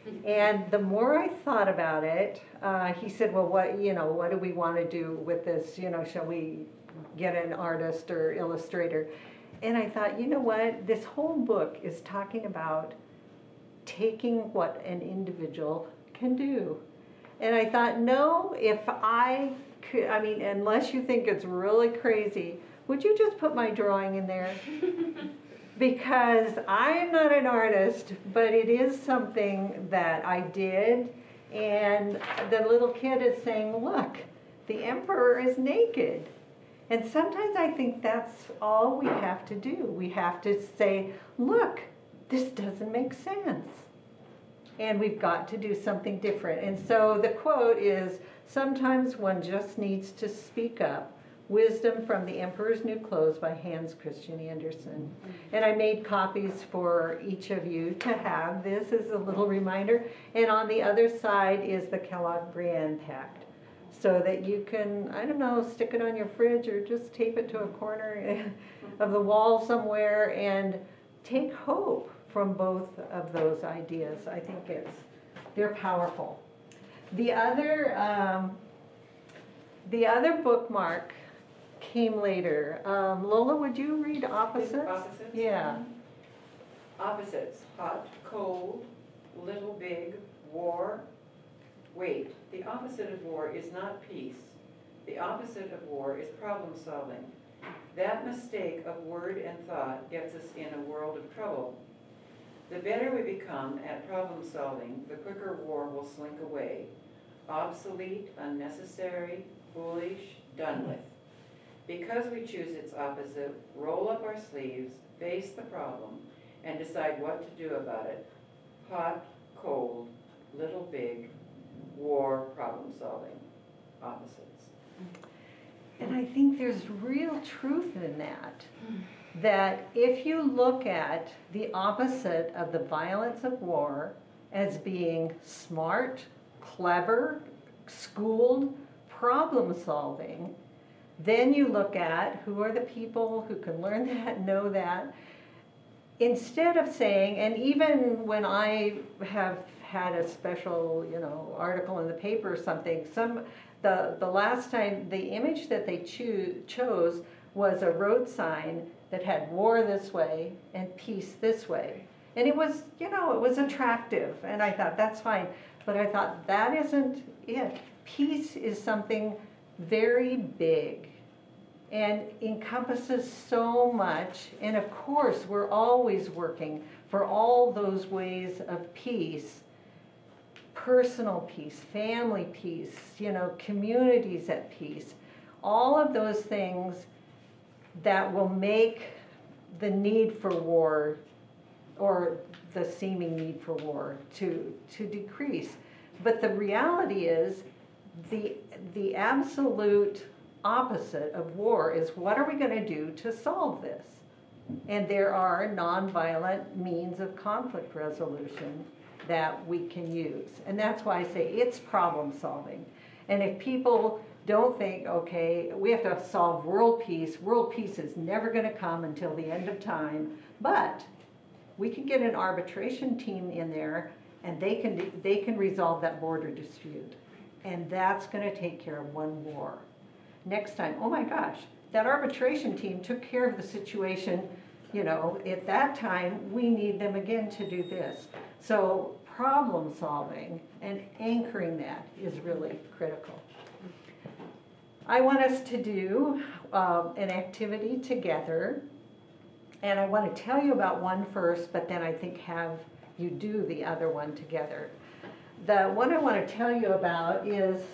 And the more I thought about it, he said, well, what do we want to do with this? Shall we get an artist or illustrator? And I thought, you know what? This whole book is talking about taking what an individual can do. And I thought, no, if I could, unless you think it's really crazy, would you just put my drawing in there? Because I'm not an artist, but it is something that I did. And the little kid is saying, look, the emperor is naked. And sometimes I think that's all we have to do. We have to say, look, this doesn't make sense. And we've got to do something different. And so the quote is, sometimes one just needs to speak up. Wisdom from the Emperor's New Clothes by Hans Christian Andersen. And I made copies for each of you to have. This as a little reminder. And on the other side is the Kellogg-Briand Pact. So that you can, stick it on your fridge or just tape it to a corner of the wall somewhere and take hope from both of those ideas. I think they're powerful. The other bookmark came later. Lola, would you read Opposites? Opposites? Yeah. Opposites, hot, cold, little, big, war. Wait, the opposite of war is not peace. The opposite of war is problem solving. That mistake of word and thought gets us in a world of trouble. The better we become at problem solving, the quicker war will slink away. Obsolete, unnecessary, foolish, done with. Because we choose its opposite, roll up our sleeves, face the problem, and decide what to do about it. Hot, cold, little, big, war, problem solving, opposites. And I think there's real truth in that. That if you look at the opposite of the violence of war as being smart, clever, schooled, problem solving, then you look at who are the people who can learn that, know that. Instead of saying, and even when I have had a special, article in the paper or something, the last time, the image that they chose was a road sign that had war this way and peace this way. And it was, it was attractive. And I thought, that's fine. But I thought, that isn't it. Peace is something very big and encompasses so much. And of course, we're always working for all those ways of peace. Personal peace, family peace, communities at peace. All of those things that will make the need for war, or the seeming need for war, to decrease. But the reality is the absolute opposite of war is, what are we going to do to solve this? And there are nonviolent means of conflict resolution that we can use. And that's why I say it's problem solving. And if people don't think, okay, we have to solve world peace is never going to come until the end of time, but we can get an arbitration team in there and they can resolve that border dispute. And that's going to take care of one war. Next time, oh my gosh, that arbitration team took care of the situation, at that time, we need them again to do this. So problem solving and anchoring that is really critical. I want us to do an activity together, and I want to tell you about one first, but then I think have you do the other one together. The one I want to tell you about is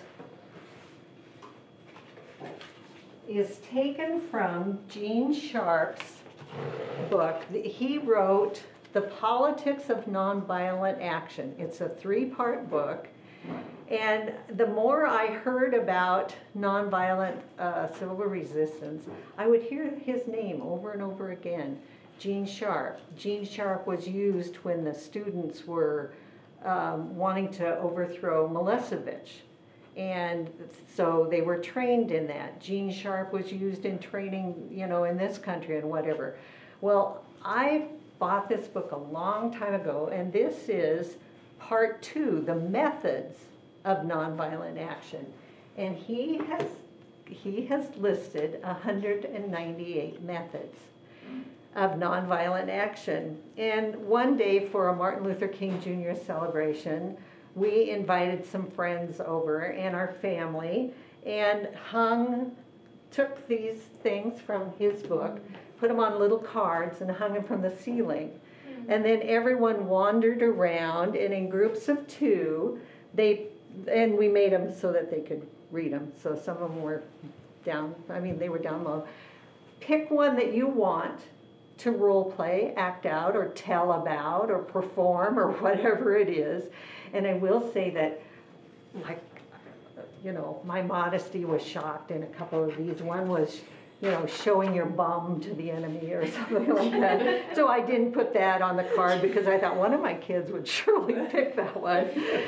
taken from Gene Sharp's book. He wrote The Politics of Nonviolent Action. It's a 3-part book. And the more I heard about nonviolent civil resistance, I would hear his name over and over again, Gene Sharp. Gene Sharp was used when the students were wanting to overthrow Milosevic. And so they were trained in that. Gene Sharp was used in training, in this country and whatever. Well, I bought this book a long time ago, and this is part 2, the methods of nonviolent action. And he has listed 198 methods of nonviolent action. And one day for a Martin Luther King Jr. celebration, we invited some friends over and our family and took these things from his book, put them on little cards and hung them from the ceiling. And then everyone wandered around, and in groups of 2, and we made them so that they could read them. So some of them were they were down low. Pick one that you want to role play, act out, or tell about, or perform, or whatever it is. And I will say that, like, my modesty was shocked in a couple of these. One was, showing your bum to the enemy or something like that. So I didn't put that on the card because I thought one of my kids would surely pick that one.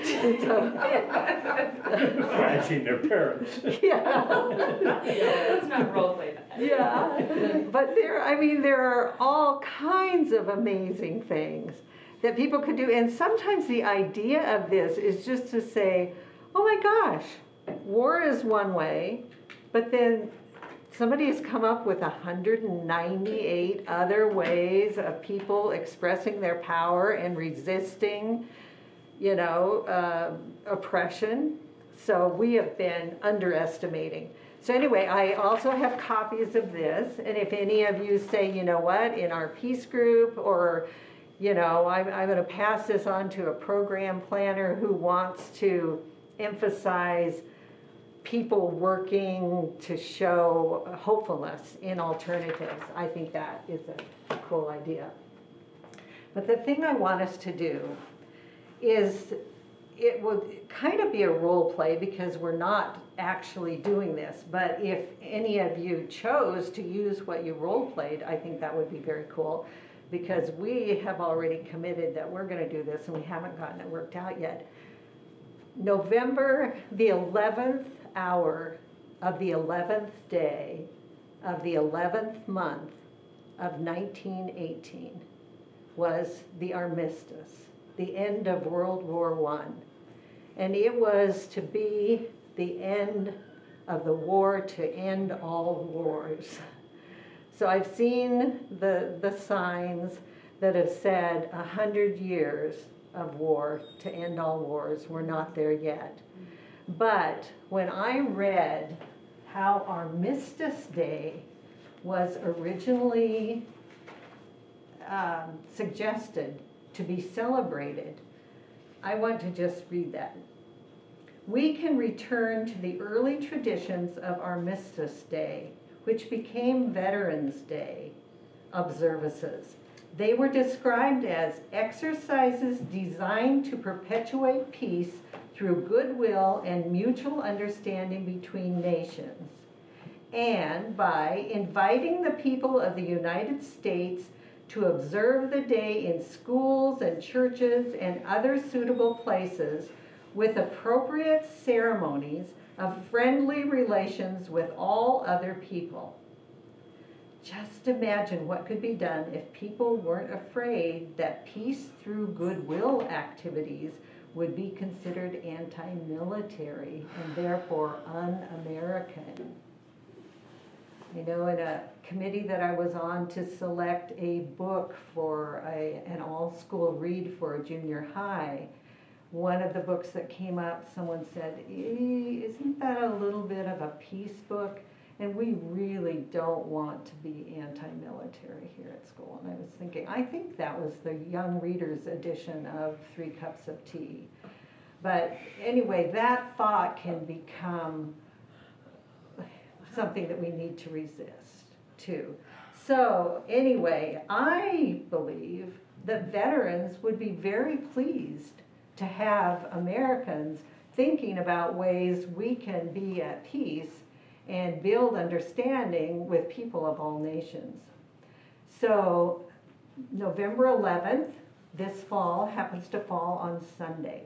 Flashing their parents. Yeah. Let's not role play that. Yeah. But there are all kinds of amazing things that people could do. And sometimes the idea of this is just to say, oh my gosh, war is one way, but then somebody has come up with 198 other ways of people expressing their power and resisting, oppression. So we have been underestimating. So anyway, I also have copies of this. And if any of you say, in our peace group, or, I'm going to pass this on to a program planner who wants to emphasize people working to show hopefulness in alternatives. I think that is a cool idea. But the thing I want us to do is, it would kind of be a role play because we're not actually doing this, but if any of you chose to use what you role played, I think that would be very cool, because we have already committed that we're going to do this and we haven't gotten it worked out yet. November the 11th hour of the 11th day of the 11th month of 1918 was the armistice, the end of World War I. And it was to be the end of the war to end all wars. So I've seen the signs that have said 100 years of war to end all wars. We're not there yet. But when I read how Armistice Day was originally suggested to be celebrated, I want to just read that. We can return to the early traditions of Armistice Day, which became Veterans Day observances. They were described as exercises designed to perpetuate peace through goodwill and mutual understanding between nations, and by inviting the people of the United States to observe the day in schools and churches and other suitable places with appropriate ceremonies of friendly relations with all other people. Just imagine what could be done if people weren't afraid that peace through goodwill activities would be considered anti-military and therefore un-American. In a committee that I was on to select a book for an all-school read for a junior high, one of the books that came up, someone said, isn't that a little bit of a peace book? And we really don't want to be anti-military here at school. And I was thinking, I think that was the Young Readers edition of 3 Cups of Tea. But anyway, that thought can become something that we need to resist too. So anyway, I believe that veterans would be very pleased to have Americans thinking about ways we can be at peace and build understanding with people of all nations. So November 11th, this fall, happens to fall on Sunday.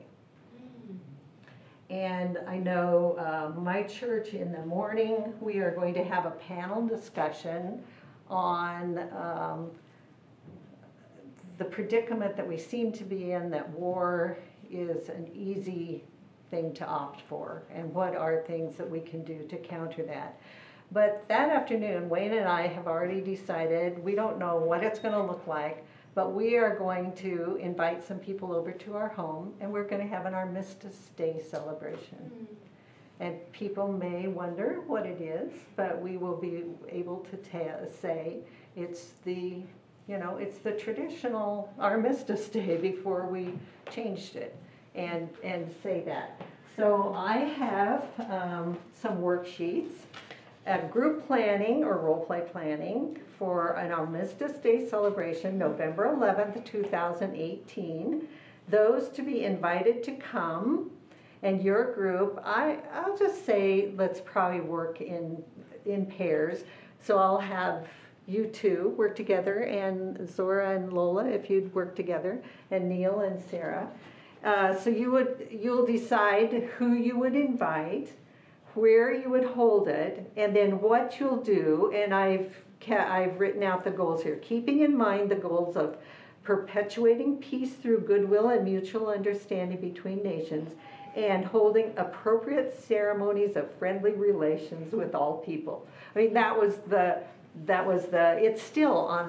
And I know my church in the morning, we are going to have a panel discussion on the predicament that we seem to be in, that war is an easy thing to opt for, and what are things that we can do to counter that. But that afternoon, Wayne and I have already decided, we don't know what it's gonna look like, but we are going to invite some people over to our home, and we're gonna have an Armistice Day celebration. And people may wonder what it is, but we will be able to say it's the, it's the traditional Armistice Day before we changed it, and say that. So I have some worksheets, group planning or role play planning for an Armistice Day celebration, November 11th, 2018. Those to be invited to come. And your group, I'll just say, let's probably work in pairs. So I'll have you two work together, and Zora and Lola, if you'd work together, and Neil and Sarah. So you'll decide who you would invite, where you would hold it, and then what you'll do. And I've written out the goals here, keeping in mind the goals of perpetuating peace through goodwill and mutual understanding between nations, and holding appropriate ceremonies of friendly relations with all people. I mean, that was the, it's still on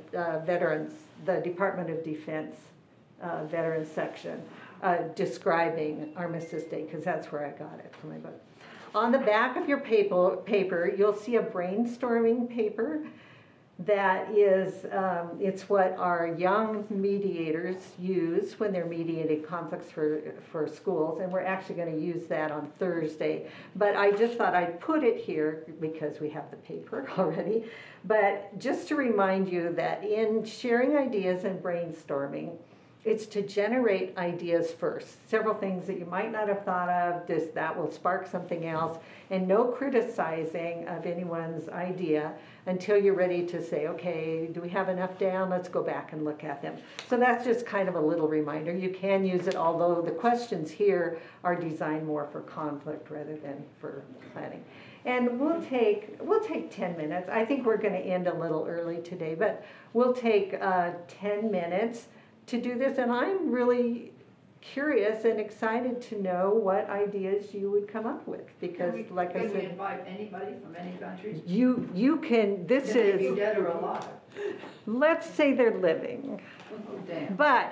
the Department of Defense Veterans section, describing Armistice Day, because that's where I got it from my book. On the back of your paper, you'll see a brainstorming paper. That is, it's what our young mediators use when they're mediating conflicts for schools, and we're actually going to use that on Thursday. But I just thought I'd put it here because we have the paper already. But just to remind you that in sharing ideas and brainstorming, it's to generate ideas first. Several things that you might not have thought of, that will spark something else, and no criticizing of anyone's idea until you're ready to say, okay, do we have enough down? Let's go back and look at them. So that's just kind of a little reminder. You can use it, although the questions here are designed more for conflict rather than for planning. And we'll take 10 minutes. I think we're going to end a little early today, but we'll take 10 minutes to do this, and I'm really curious and excited to know what ideas you would come up with, because like I said, can we invite anybody from any countries? you can, this Can they be is, dead or alive? let's say they're living. Oh, damn. But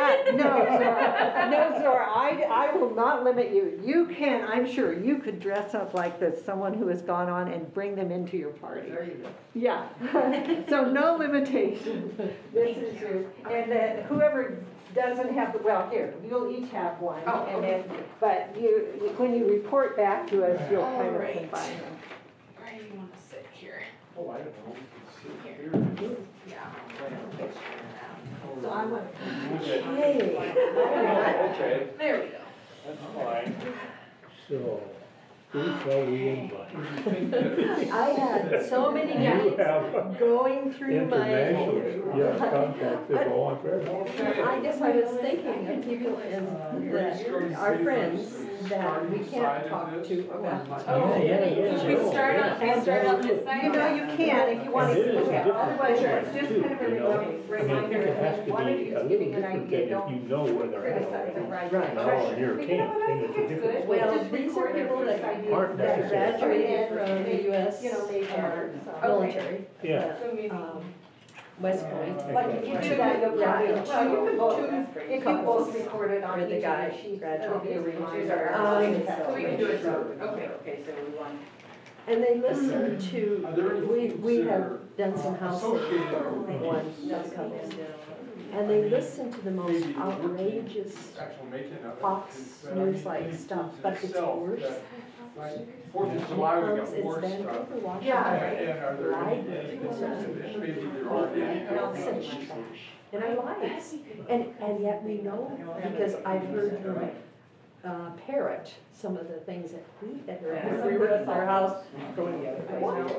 no, Zora, I will not limit you. You can, I'm sure, you could dress up like this, someone who has gone on, and bring them into your party. There you go. Yeah, so no limitation. This is you. And then whoever doesn't have, well, here, you'll each have one. Oh, and okay. then, but when you report back to us, you'll kind of Alright. combine them. Where do you want to sit here? Oh, I don't know, we can sit here. Yeah. So I'm gonna. Okay. Oh, okay, There we go. that's fine. So, who shall we invite? I had so many You guys have going through my. international, yes, contacts that go on forever. I guess I was thinking of people that our friends that we can't talk to about. Oh, yeah, so we start on this side? You can if you want And to. it is a different Otherwise, it's thing, just too, kind of a you know? reminder, I think it has and to one of be you a is little giving an different idea, than if don't you know where they're criticize them at. right. Right. Oh, and you're a But king, you know what, I then think it's a it's different good. story. Well, Just these are record people every that idea aren't that necessary. graduated from the US military. Yeah. So maybe. West Point. Like if you do that, you'll Yeah, probably, well, you can both, if you couples both record it on where the each of guy your sheets, graduated. it'll be a reminder. So we can do it. Okay. Okay, so we want, And they listen Are there any to, we foods that have are done some house sitting associated for one couple. And they listen to the most outrageous actual making of it? Fox But I mean, News-like these stuff, foods but it's itself worse. that- Like, Fourth of July, we got It's more stuff. Vancouver, Washington. Yeah. And are there any Lied. concerns? Maybe there are any. Such trash. And I lied. And yet we know, because I've heard them parrot some of the things that we had heard. We were at our house going the other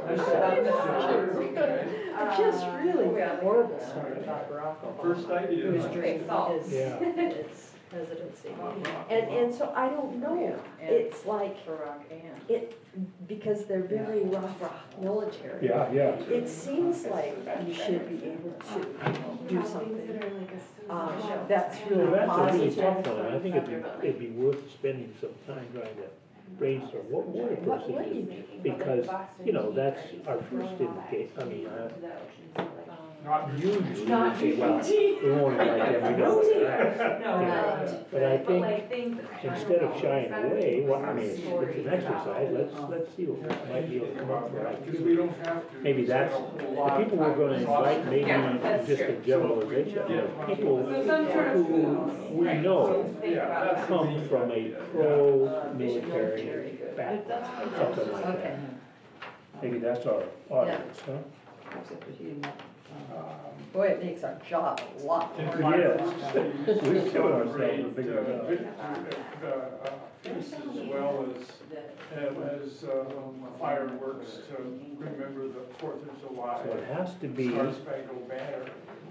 way. Just really horrible stuff about Barack Obama. First idea. Whose dream is, Yeah. it's presidency. And so I don't know, it's like, Barack and. because they're very rough military. Yeah, yeah. It seems like you should be able to do something that's really Well, that's a really positive. tough one, I think it'd be worth spending some time trying to brainstorm what a person What do you is. think? Because, you know, that's our first indication, I mean, usually we say, well, we won't invite them, we know that. Right. But I think instead of shying away, well, I mean, it's an exercise, let's see what we might be able to come up with. Because we don't have to. Maybe that's, the people we're gonna invite, maybe just a generalization, of people who we know come from a pro-military background, something like that. Okay. Maybe that's our audience, huh? Except that he didn't, Boy, it makes our job a lot harder. Yes. We've given ourselves a bigger As well as fireworks to remember the 4th of July. So it has to be, Star Spangled Banner,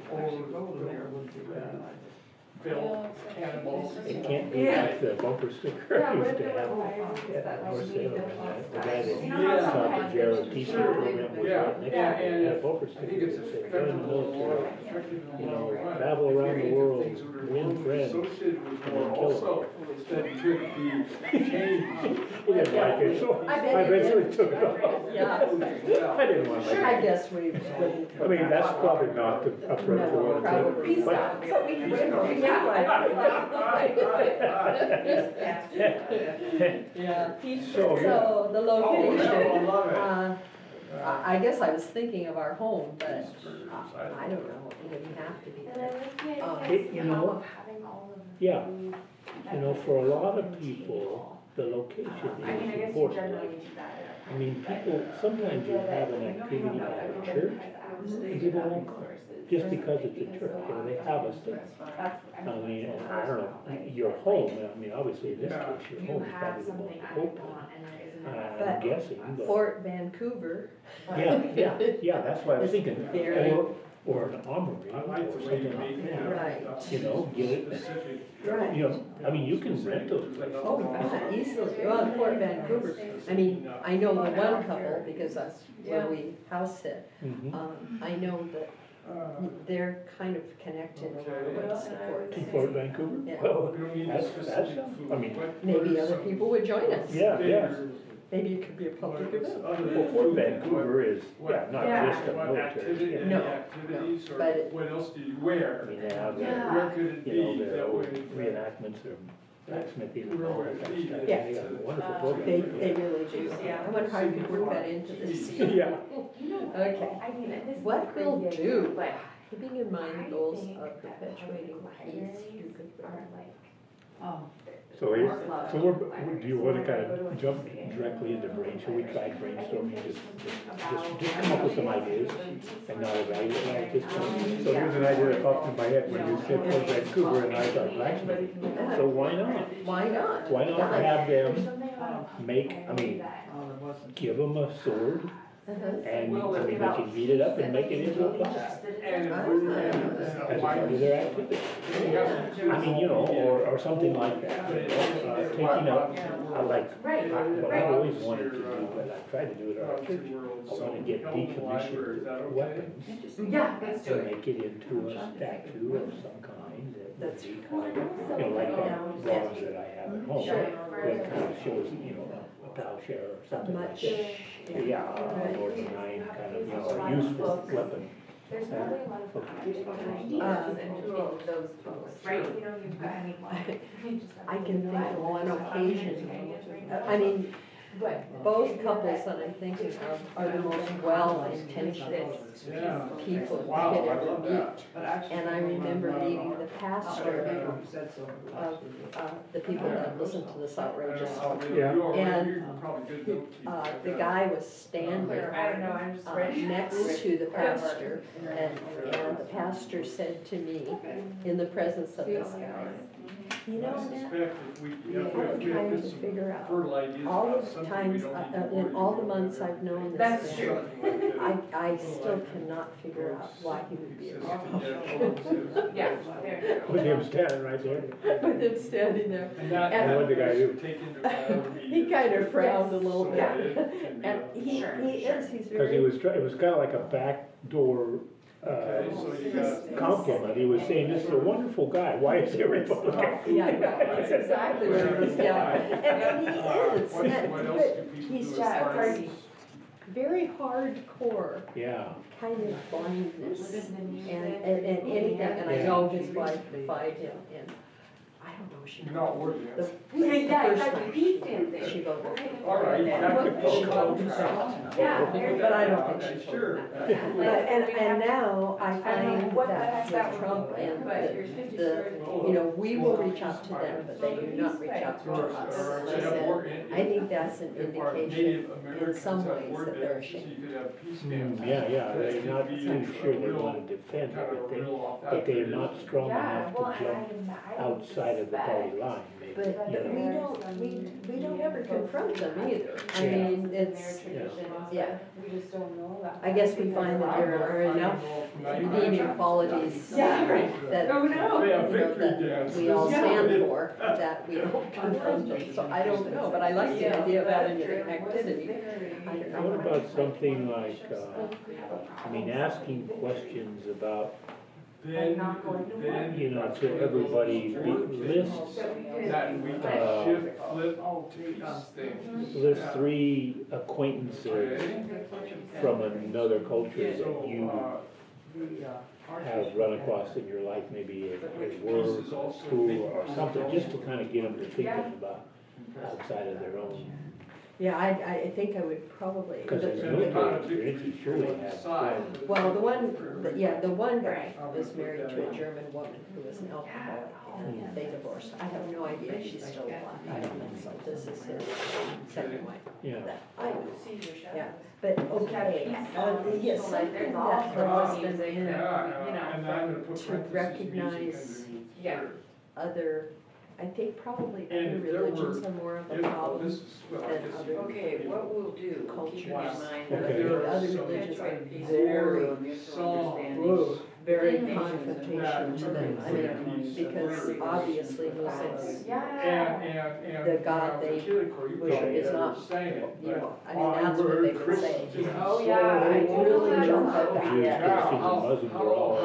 build cannonballs. It can't be like the bumper sticker I used to have at North Salem, the guy that taught the Gerald T-shirt program was right next to it, had a bumper sticker that said, join the military, you know, travel around the world, win friends, Associated with and war then kill them. also that could be changed. He didn't like it, so I I bet he eventually did. took it off. Yeah, I didn't want to I like it. guess we wouldn't. I mean, that's probably not the approach No, we want to probably take, not. but But we Yeah. So, yeah. So the location, I love it. I guess I was thinking of our home, but I don't know, it wouldn't have to be And I there. like the idea It- you know, somehow of having all of yeah. the- You know, for a lot of people, the location I mean, I is guess you important. generally Like, do that. I mean, people, sometimes you have an activity at a church, and people won't come, just because it's a church, you know, they have a thing. I mean, and I don't know, your home, I mean, obviously in this case, your You home is have probably the something most I open, want and there isn't But I'm guessing, but, Fort Vancouver, yeah, that's what I was thinking. Very- Or an armory, I or like the way you something make like it. that. Right. You know, get it, Specific. right. you know, I mean, you can rent those places. Oh, yeah, easily, well, in Fort Vancouver, I mean, I know the one couple, because that's where we house sit. Mhm. I know that they're kind of connected in a lot of ways to Fort To Fort Vancouver? Yeah. Well, We don't need that's, specific that's, food. I mean, Maybe other people would join us. yeah, yeah. Maybe it could be a public event. Well, Fort Vancouver is, yeah, not just a What military. yeah. No, activities, or but it- what else do you I wear? mean, they have Yeah. their, Where could it you know, be their that old would? reenactments or blacksmithing and all that kind of stuff. Yeah. They have a wonderful They program. really do. I wonder how you could work that into this. Yeah. You know, Okay. I mean, this is What a we'll crazy do, idea, but keeping in mind I the goals think of that perpetuating public peace libraries through good are government. like, oh, So here, so do you want to kind of jump directly into brain, shall we try brainstorming, just come up with some ideas and not evaluate it at this point? So here's an idea that popped in my head when you said Fort Vancouver and I thought blacksmithing. So why not? Why not? Why not have them make, I mean, oh, there wasn't. give them a sword Uh-huh. and, I mean, they can heat it up and make it into a class And as part of their activity. I mean, you know, or something like that, you know, taking up, like, what I've always wanted to do, and I've tried to do it at our church, I want to get decommissioned weapons yeah, let's do and it. make it into a statue of some kind that would That's be kind of, you know, like the bronze that I have at home, that kind of shows, you know, a plowshare or something like Much. that. Yeah, or design kind of, you know, a useful weapon. There's probably a lot of into all of those books, right? You know, you've got anyone. I can think of one occasion, I mean, both couples that I'm thinking of are the most well-intentioned people you Wow, could I ever love meet. that. But actually. And I remember meeting the pastor You said so. of the people that listen to this outrageous stuff. Yeah. And, Probably good note keepers. The guy was standing I don't know, I'm just next to the pastor, and the pastor said to me, in the presence of this guy, You I know, Matt, suspect if we I'm trying to figure out fertile ideas all about of the something we times, don't need to in worry all the about, months whatever, I've known this That's man, true. something like that. I still cannot figure out why he would be a Republican. Yeah, there. With him standing right there. With him standing there. And that, And what did the guy do? take into account. He kind of frowned a little So bit. that it can be And a- he Sure, is, he's Because very. it was kind of like a backdoor Okay, so you got. compliment. He was saying, this is a wonderful guy. Why is he a Republican? Yeah, that's exactly what it was, yeah. And he is, What else but do people he's do as just far as- very hardcore Yeah. kind of blindness and anything, and I know his wife defied him, and I don't know, she. You're not worthy. The Yeah, first exactly, time peace dancing. she voted. All right, that could be. Yeah, there you But I go. don't think she Sure. voted that. But, and now I find what the that heck that with would Trump look like, and but here's 50 the, stories. you know, we will reach out to them, but they do not reach out to us. And I said, I think that's an indication in some ways that they're ashamed. Yeah, they're not too sure they want to defend everything, but they're not strong enough to jump outside of the party line, maybe. But you know. we don't ever confront them either. I mean, it's, yeah. We just don't know that. I guess we find that there are enough redeeming qualities Yeah, right. that, Oh, you no. know, that we all stand for, that we don't confront them. So I don't know, but I like the idea of having an activity. I don't know. What about something like, asking questions about, Then, you know, to everybody, lists, that we can shift, flip to these things. list 3 acquaintances Okay? from another culture that So, you have run across in your life, maybe at work or school or something, just to kind of get them to thinking about outside of their own. Yeah, I think I would probably. Because there's no experience, you surely have friends. Well, the one guy was married to a German woman who was an alcoholic, and they divorced. I have no idea if she's still alive, I don't know, so this is his second wife. Yeah. That I know. Yeah, but okay, yes, something that draws them in And I'm gonna put to parentheses, recognize music underneath Yeah. there. other, I think probably other And if there religions were- are more of a If, problem this is, well, I than guess. other. Okay, what we'll do, keep in Cultures. mind But I that Okay. think there are other so religions are mutual very, mutual whoa, very Nations confrontational to them. I mean, because obviously Muslims, And. the God they worship is not, you know, I mean, that's what they would say. Oh, yeah, I do Really remember jump at that. Jews, that. Christians, and Muslims are all.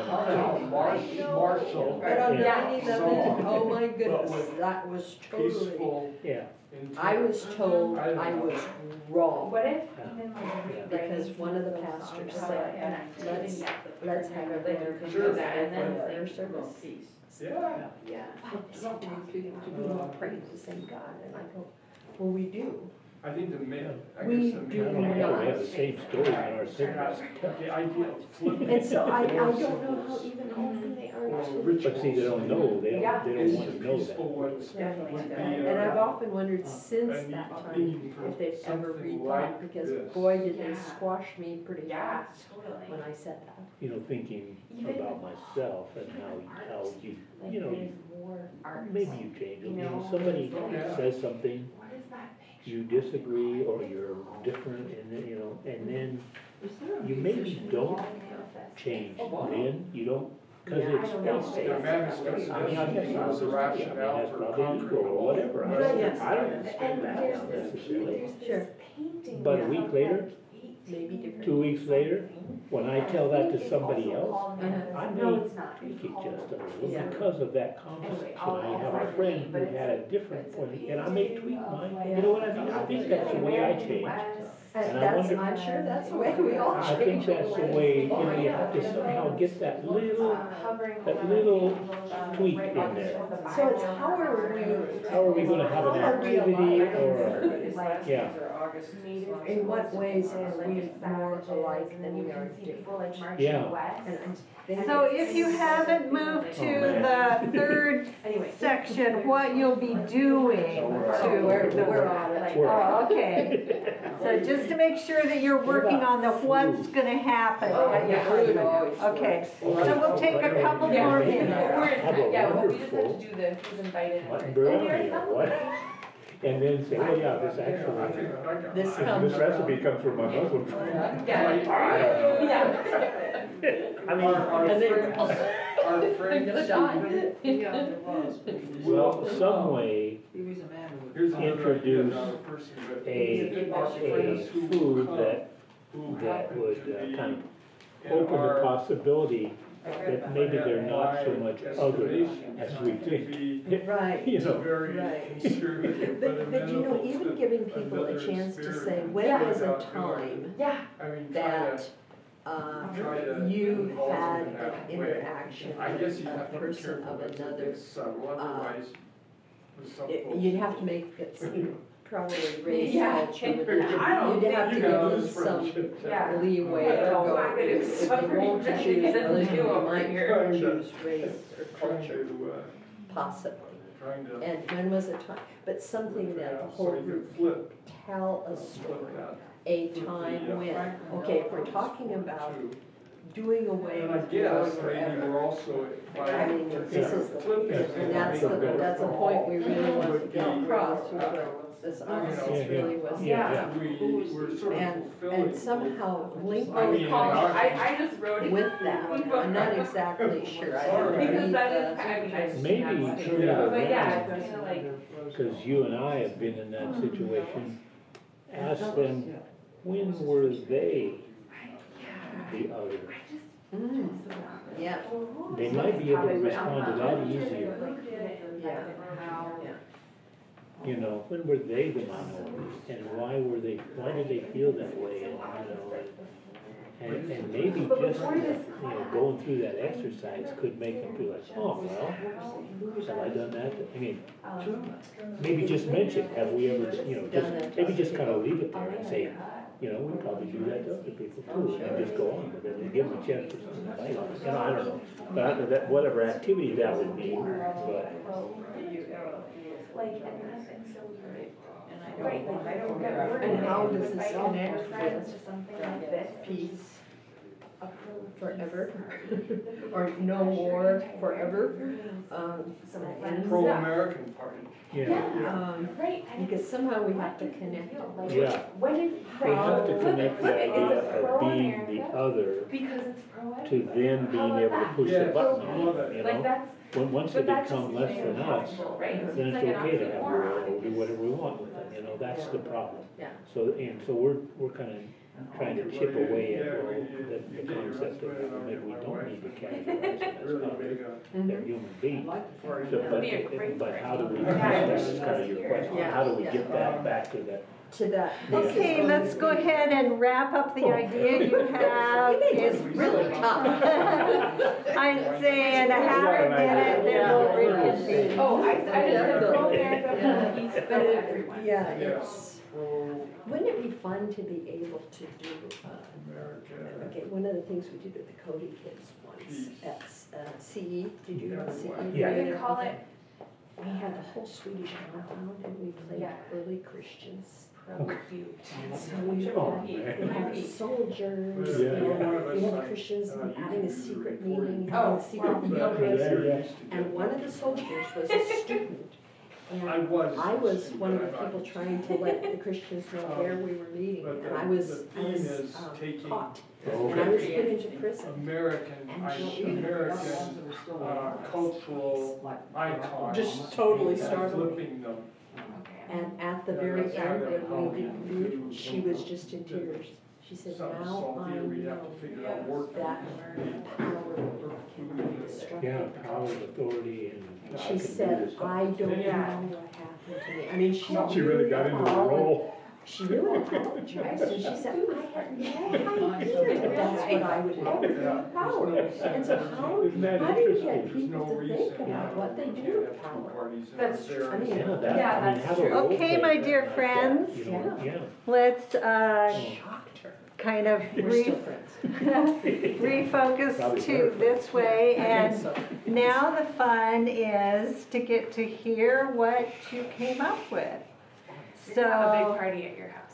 Marshall. But on Yeah. 9/11, oh my goodness, that was totally, Peaceful. Yeah, I was told I was wrong. What if even like Because one of the pastors said, let's have a prayer for Sure. that, and then Sure. prayer service. Yeah. Yeah. But sometimes we don't pray to the same God, and I go, well, we do. I think the main, I We guess the do main. we have the same story in our service. The idea of flipping. And so I don't know how even open they are to. But see, they don't know, they don't want to know Peaceful that. ones would be, And I've often wondered since a that neat time theme for if they've ever something rethought, like because this. boy, did they Yeah. squash me pretty Yeah, fast totally. when I said that. You know, thinking about myself and how you know, There's more art. maybe you change, you know, know, somebody yeah. says something, What is that picture? you disagree or you're different, and then, you know, and then you maybe don't change then, you don't, because Yeah, I it's don't know. space. The manuscript I mean, I think says was a rationale that's for probably conquering ego or whatever, Yes. I don't understand And that there's this, necessarily. there's Sure. this painting. But a of, week later, like, 18 Maybe different. 2 weeks later, when I tell that to It's somebody also else, called Manifest. I No, may it's not. tweak It's it called just a little Yeah. because of that conversation. I have a friend who had a different point, and I may tweak mine, you know what I mean? I think that's the way I change. And And I that's, wonder- I'm sure that's the way we all I think change. that's the way, you know, you have to somehow get that little tweak in there. So it's how are we, How are we gonna have an activity or, yeah. in what ways are we more alike than we are different? Yeah. And I'm thinking- So if you haven't moved to the third section, what you'll be doing to We're on it. We're- Oh, okay. So just to make sure that you're working on the what's gonna happen. Okay, so we'll take a couple more minutes. Yeah, we just have to do the who's invited. Mutton biryani or what? And then say, oh yeah, this actually, This comes this recipe comes from my Muslim friend. I mean, And then, Our friend gonna die. Yeah, there was. but he was- well, some way He was a man who Here's was. another idea, introduce not a person, but a food that would kind of open the possibility that maybe they're not so much others as we think. right. You know, Very Right. conservative, But you know, even giving people a chance to say, when was a time Yeah, I mean, that try to you involve had them in an that way. interaction I guess with you a have to be person careful of with another? it's subtle, otherwise, with some folks- You'd have to make it probably race Yeah. culture with I don't You'd have to You give know, them this some friendship, Yeah. leeway Yeah. to go. I'm not gonna If you suffer want to you choose to get religion, you you over might here. choose race or trying culture, to, possibly. trying to. And when was a time, but something that the whole So you group flip, tell a flip story, that. a time when, okay, if we're talking about doing away And I with war guess maybe forever. we're also, I mean, this is the, flip it, and that's a point we really want to get across, this artist Yeah, really was. yeah. we're sort of And fulfilling. somehow link I mean, I just wrote it. with that, I'm not exactly sure, I haven't Because read that is, the. I mean, I just. Maybe have turn space. it But yeah, around. it's kind of like, Because you and I have been in that situation, ask them, when were they the other? Mm, yeah, They might be able to respond to that easier. yeah. You know, when were they the minority, and why did they feel that way, and maybe just, going through that exercise could make them feel like, oh, well, have I done that? I mean, maybe just mention, have we ever, just, maybe just kind of leave it there and say, we probably do that to other people too, and just go on with it, and give them a chance for something to bite on it. I don't know, but that, whatever activity that would be, but. like, and so weird. Right, like, I don't get And how does this Invite all connect your friends with to something like this. peace forever, or no war forever? And, Pro-American party. Yeah, Right. and because somehow we have to connect it. Like, yeah, When did? we have to connect the Flip it, idea it's of being the pro-America other Because it's pro. to then being able to push the Yes, button I love on, it. Like that's, Once but they that just become seems less like than us, impossible, right? then It's it's like an okay to have war, oxymoron. we'll do whatever we want with it, that's the problem. Yeah. So we're kind of trying to chip away at the concept that maybe we don't need to categorize them as others, they're human beings. So, Be a great but how do we, Yeah. that's kind of your question, how do we get that back to that? To that. Okay, let's go ahead and wrap up the idea you have. It's really tough. I'd say in a half a minute, then we'll reconvene. Oh, I just said pro-America, peace, But pro it, everyone. yeah, it's, wouldn't it be fun to be able to do, okay, one of the things we did with the Cody kids once at CE, did you have CE? Yeah. What do you call it? We had the whole Swedish countdown and we played Yeah. early Christians. Pro-Butte. So we Oh, had soldiers Yeah. and Christians having a secret meeting, having Oh, a secret Yeah, meeting. yeah. And one of the soldiers was a student. I And was. I was one of the people trying to let the Christians know where we were meeting. But And I was the theme is taking caught. Oh, And I was okay. put into prison. American cultural icons. Just totally and startled me. flipping them. And at the very end, when we did food, she was just in tears. She said, Something now salty I that we have to figure know out work. that power can be destructive. Yeah, power, authority, and I She can do said, this. I don't know Yeah. what happened to me. I mean, She really got into the role. She really apologized, and she said, I had no idea that that's what I would have, power. And so Isn't that how do you interesting? get people to think about what they do with power? That's true. I mean, Yeah, that, Yeah, I mean, that's have a true. role Okay, play my that dear like that, friends. you know, yeah. Let's shocked her. kind of We're still friends. refocus to this way. And now the fun is to get to hear what you came up with. You're gonna have a big So, party at your house.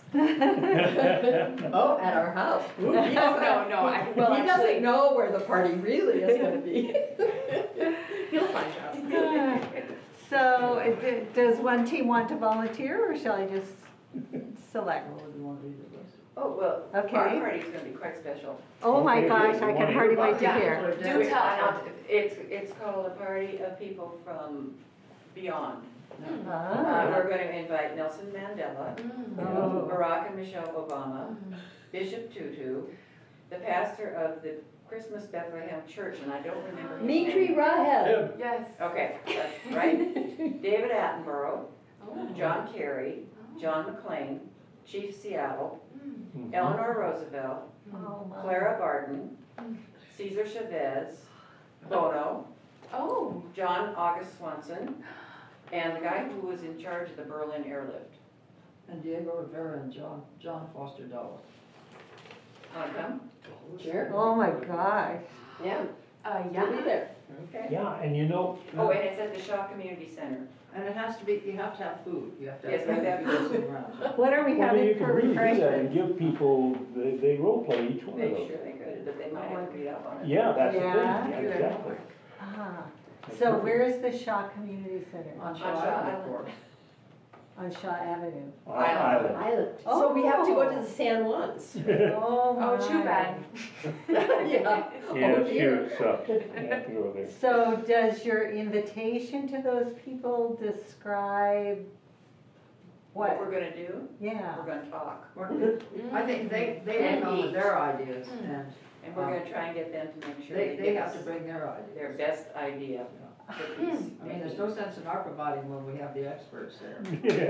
Oh, at our house. Ooh, he Oh, doesn't- no, well, He actually, doesn't know where the party really is gonna be. He'll find out. So, does one team want to volunteer, or shall I just select? What do you want to do the rest? Oh, well, our Okay. party's gonna be quite special. Oh my Okay, gosh, good. I You can wanna hardly hear wait about to Yeah. hear. do tell. It's called a party of people from beyond. Ah. We're gonna invite Nelson Mandela, Oh. Barack and Michelle Obama, Bishop Tutu, the pastor of the Christmas Bethlehem Church, and I don't remember his Mitri name. Raheb. Yes. Okay, that's right. David Attenborough, Oh. John Kerry, John McClain, Chief Seattle, Mhm. Eleanor Roosevelt, Oh, my. Clara Barton, Cesar Chavez, Bono, Oh. John August Swanson, and the guy who was in charge of the Berlin airlift. And Diego Rivera and John Foster Dulles. Wanna come? Sure. Oh my gosh. Yeah, Yeah. you'll be there. Okay. Yeah, and you know, Oh, and it's at the Shaw Community Center. And it has to be, you have to have food, you have to Yes, have we food. have if you're sitting around. What are we well, you having can for really do that and refreshments? give people, they role play each one of They those. sure they could, but they might have to read up on it. Yeah, that's the Yeah. thing, yeah, exactly. Ah, That's so perfect. where is the Shaw Community Center? On Shaw On Shaw Island, of Island. course. On Shaw Avenue. Island. Island. So we have to go to the San Juans. Oh my. Oh, too bad. Yeah. Yeah, Oh, dear. shoot, so, you have to go there. So does your invitation to those people describe What what? we're gonna do, Yeah. we're gonna talk, I think they will come with their ideas, and and we're gonna try and get them to make sure they they give have to us bring their ideas. their best idea for peace. I mean, there's no sense in our providing when we have the experts there.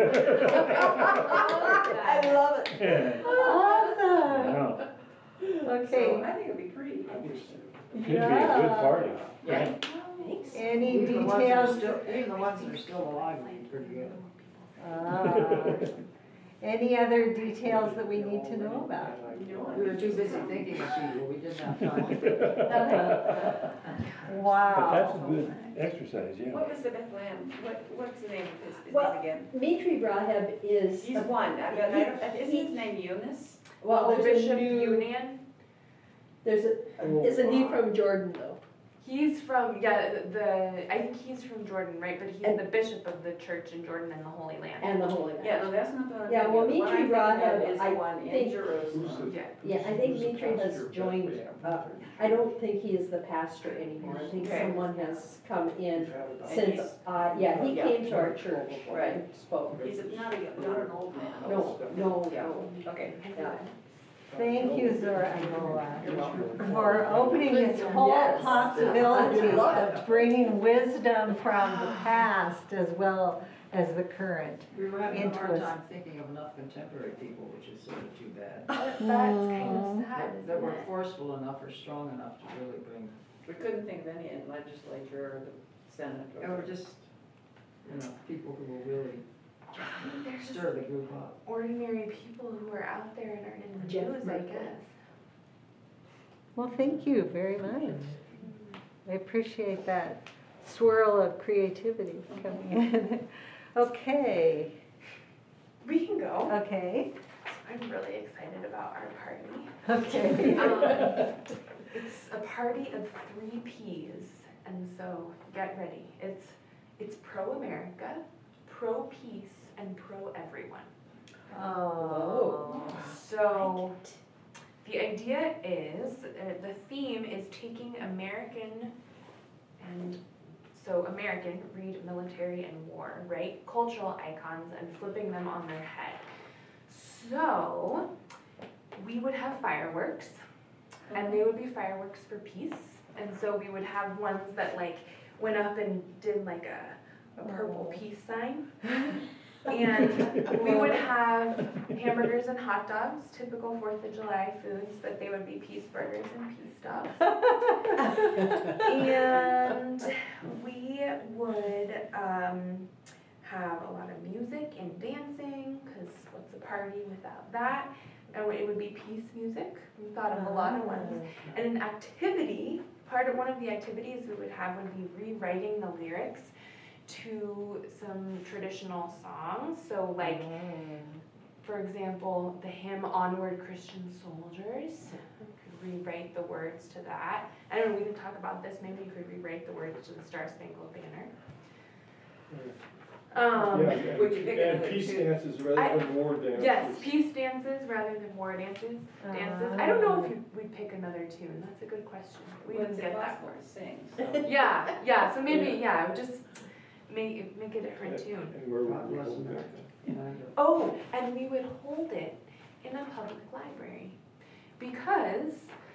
I love it. Yeah. Awesome. So Okay. I think it'll be pretty interesting. Should be a good party. Yeah. Thanks. Any Even the ones that are details? still- Even the ones that are still alive will be pretty good. Any other details that we need to know about? We were too busy thinking of people, we didn't have time. But Wow. that's a good exercise, yeah. What was the Bethlehem, what's the name of his Well, name again? Mitri Raheb is, He's one, isn't his name Eunice? well, The there's a Bishop new, Union. isn't he from Jordan though? He's from, I think he's from Jordan, right? But he's And- the bishop of the church in Jordan and the Holy Land. And the Holy Land. Yeah, no, that's not the one I'm Yeah, thinking well, of. The one I'm Mitri thinking of Raheb, is the I one in think- Jerusalem. Yeah. Yeah, I think Mitri has joined, I don't think he is the pastor anymore. I think Okay. someone has come in And since, he's- yeah, he Yeah. came to our church Right. and spoke. He's not an old man. No, Yeah. no. Okay. Yeah. Thank you, Zora, for opening this whole Yes. possibility I love of bringing wisdom from the past as well as the current. We were having a Into hard us. time thinking of enough contemporary people, which is sort of too bad. That's kind of sad, That were isn't it? forceful enough or strong enough to really bring, We couldn't think of any in legislature or the senate. or just, people who will really There's just stir the group up. ordinary people who are out there and aren't in the Jeff news, I Merkel. guess. Well, thank you very much. I appreciate that swirl of creativity coming in. Okay, We can go. okay, I'm really excited about our party. okay. It's a party of 3 Ps, and so get ready. It's pro-America, pro-peace, and pro-everyone. Oh. So the idea is, the theme is taking American, and so American, read military and war, right? Cultural icons and flipping them on their head. So we would have fireworks, and they would be fireworks for peace. And so we would have ones that like went up and did like a purple peace sign. And we would have hamburgers and hot dogs, typical 4th of July foods, but they would be peace burgers and peace dogs. And we would have a lot of music and dancing, because what's a party without that? And it would be peace music. We thought of a lot of ones. And an activity, one of the activities we would have would be rewriting the lyrics to some traditional songs. So like for example, the hymn Onward Christian Soldiers. You could rewrite the words to that. I don't know, we can talk about this. Maybe you could rewrite the words to the Star Spangled Banner. Would you pick And another peace two? dances rather than war dances. Yes, peace dances rather than war dances. I don't know if we'd pick another tune. That's a good question. We Well, didn't it's get that impossible far. to sing, so. Yeah. So maybe just make a different tune. And where God we bless hold America. it. Oh, and we would hold it in a public library because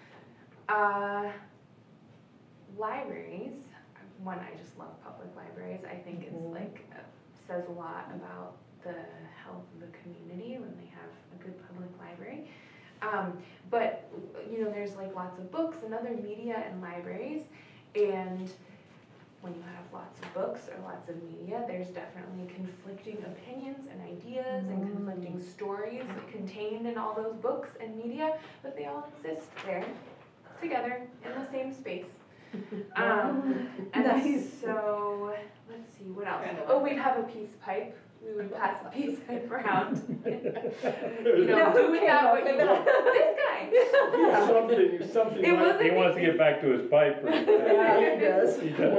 libraries. One, I just love public libraries. I think it's like says a lot about the health of the community when they have a good public library. But there's like lots of books and other media in libraries, and when you have lots of books or lots of media, there's definitely conflicting opinions and ideas and conflicting stories contained in all those books and media, but they all exist there together in the same space. And Nice. so, let's see, what else? Kind of Oh, like we'd have a peace pipe. We would pass a peace pipe around. No, Do with that what you want. This guy. Something It like, wasn't He wants to get back to his pipe. Yeah, he does.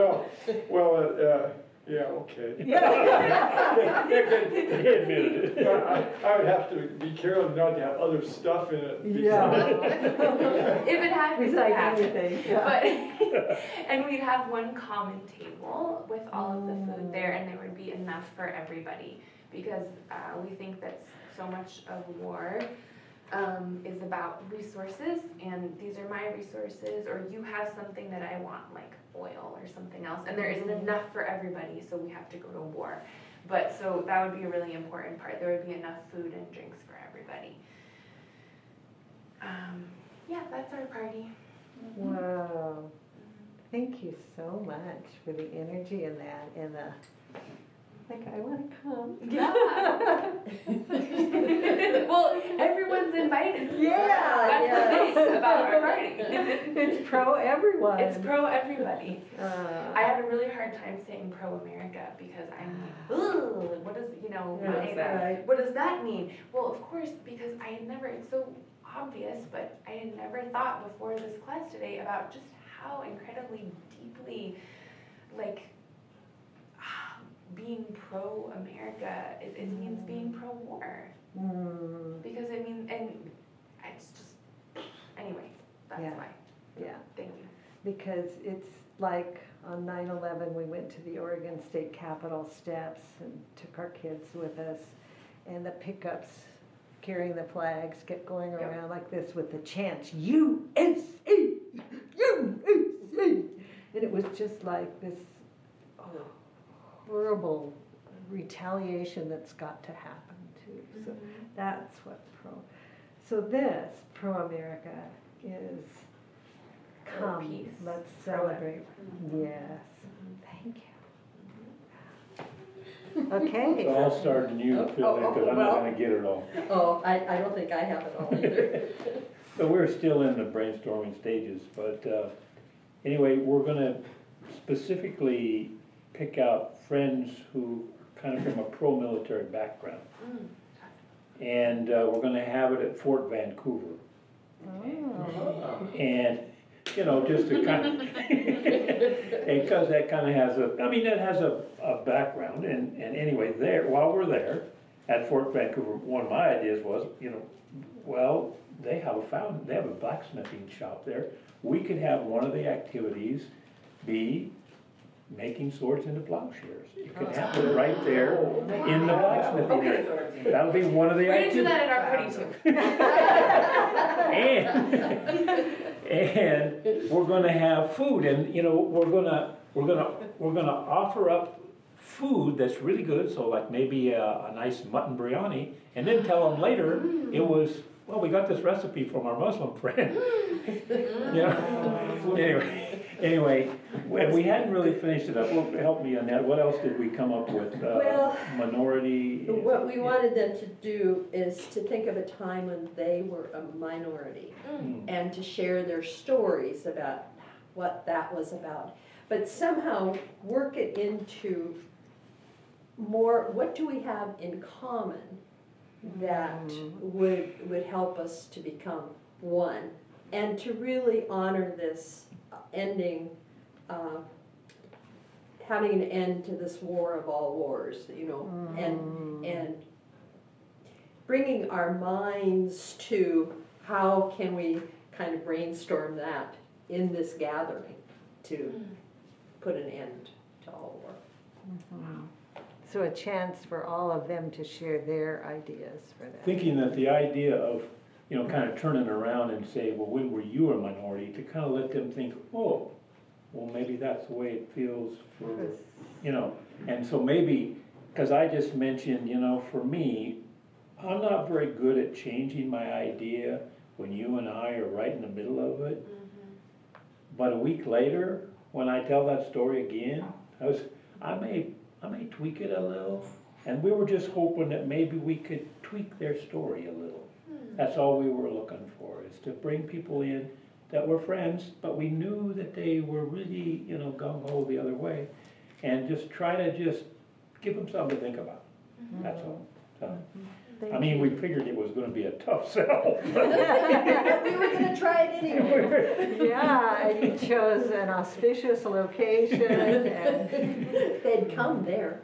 yeah, okay. He admitted it. I would have to be careful not to have other stuff in it. If it happens, it Recite happens. anything, yeah. But, and we'd have one common table with all of the food there, and there would be enough for everybody. Because we think that so much of war is about resources, and these are my resources, or you have something that I want, like oil or something else, and there isn't enough for everybody, so we have to go to war. But so that would be a really important part. There would be enough food and drinks for everybody. Yeah, that's our party. Wow. Thank you so much for the energy in that and the, like, I want to come. Yeah. Well, everyone's invited. Yeah, That's yeah. the nice about our party. It's pro everyone. It's pro everybody. I Uh, had a really hard time saying pro America because I'm like, ooh, what does, what does that mean? Well, of course, because I had never, it's so obvious, but I had never thought before this class today about just how incredibly deeply, like, being pro-America, it means being pro-war. Because it means, and it's just, anyway, that's Yeah. why. yeah, Thank you. because it's like on 9/11, we went to the Oregon State Capitol steps and took our kids with us, and the pickups carrying the flags kept going around like this with the chants, USA, USA, and it was just like this horrible retaliation that's got to happen too. So that's what so this pro-America is come, Pro-peace. let's celebrate. Yes, thank you. Okay. So I'll start and you fill in, because I'm not well. gonna get it all. Oh, I don't think I have it all either. So we're still in the brainstorming stages, but anyway, we're gonna specifically pick out friends who are kind of from a pro-military background. And we're gonna have it at Fort Vancouver. Oh. And, just to kind of, and because that kind of has that has a background. And anyway, while we're there at Fort Vancouver, one of my ideas was, they have a blacksmithing shop there. We could have one of the activities be making swords into plowshares. You could happen right there in the blacksmithing area. That'll be one of the We're gonna do activities. that at our party too. And we're gonna have food, and we're gonna offer up food that's really good. So like maybe a nice mutton biryani, and then tell them later it was. Well, we got this recipe from our Muslim friend. Anyway, we hadn't really finished it up. Well, help me on that. What else did we come up with? Well, Minority. What we wanted them to do is to think of a time when they were a minority and to share their stories about what that was about. But somehow work it into more, what do we have in common that would help us to become one and to really honor this ending, having an end to this war of all wars, you know, and bringing our minds to how can we kind of brainstorm that in this gathering to put an end to all war. So a chance for all of them to share their ideas for that. Thinking that the idea of, you know, kind of turning around and say, well, when were you a minority? To kind of let them think, oh, well, maybe that's the way it feels for, you know. And so maybe, because I just mentioned, you know, for me, I'm not very good at changing my idea when you and I are right in the middle of it. But a week later, when I tell that story again, I may tweak it a little. And we were just hoping that maybe we could tweak their story a little. That's all we were looking for, is to bring people in that were friends, but we knew that they were really, you know, gung-ho the other way. And just try to just give them something to think about. That's all. So, I mean, we figured it was going to be a tough sell. We were going to try it anyway. Yeah, and you chose an auspicious location and they'd come there.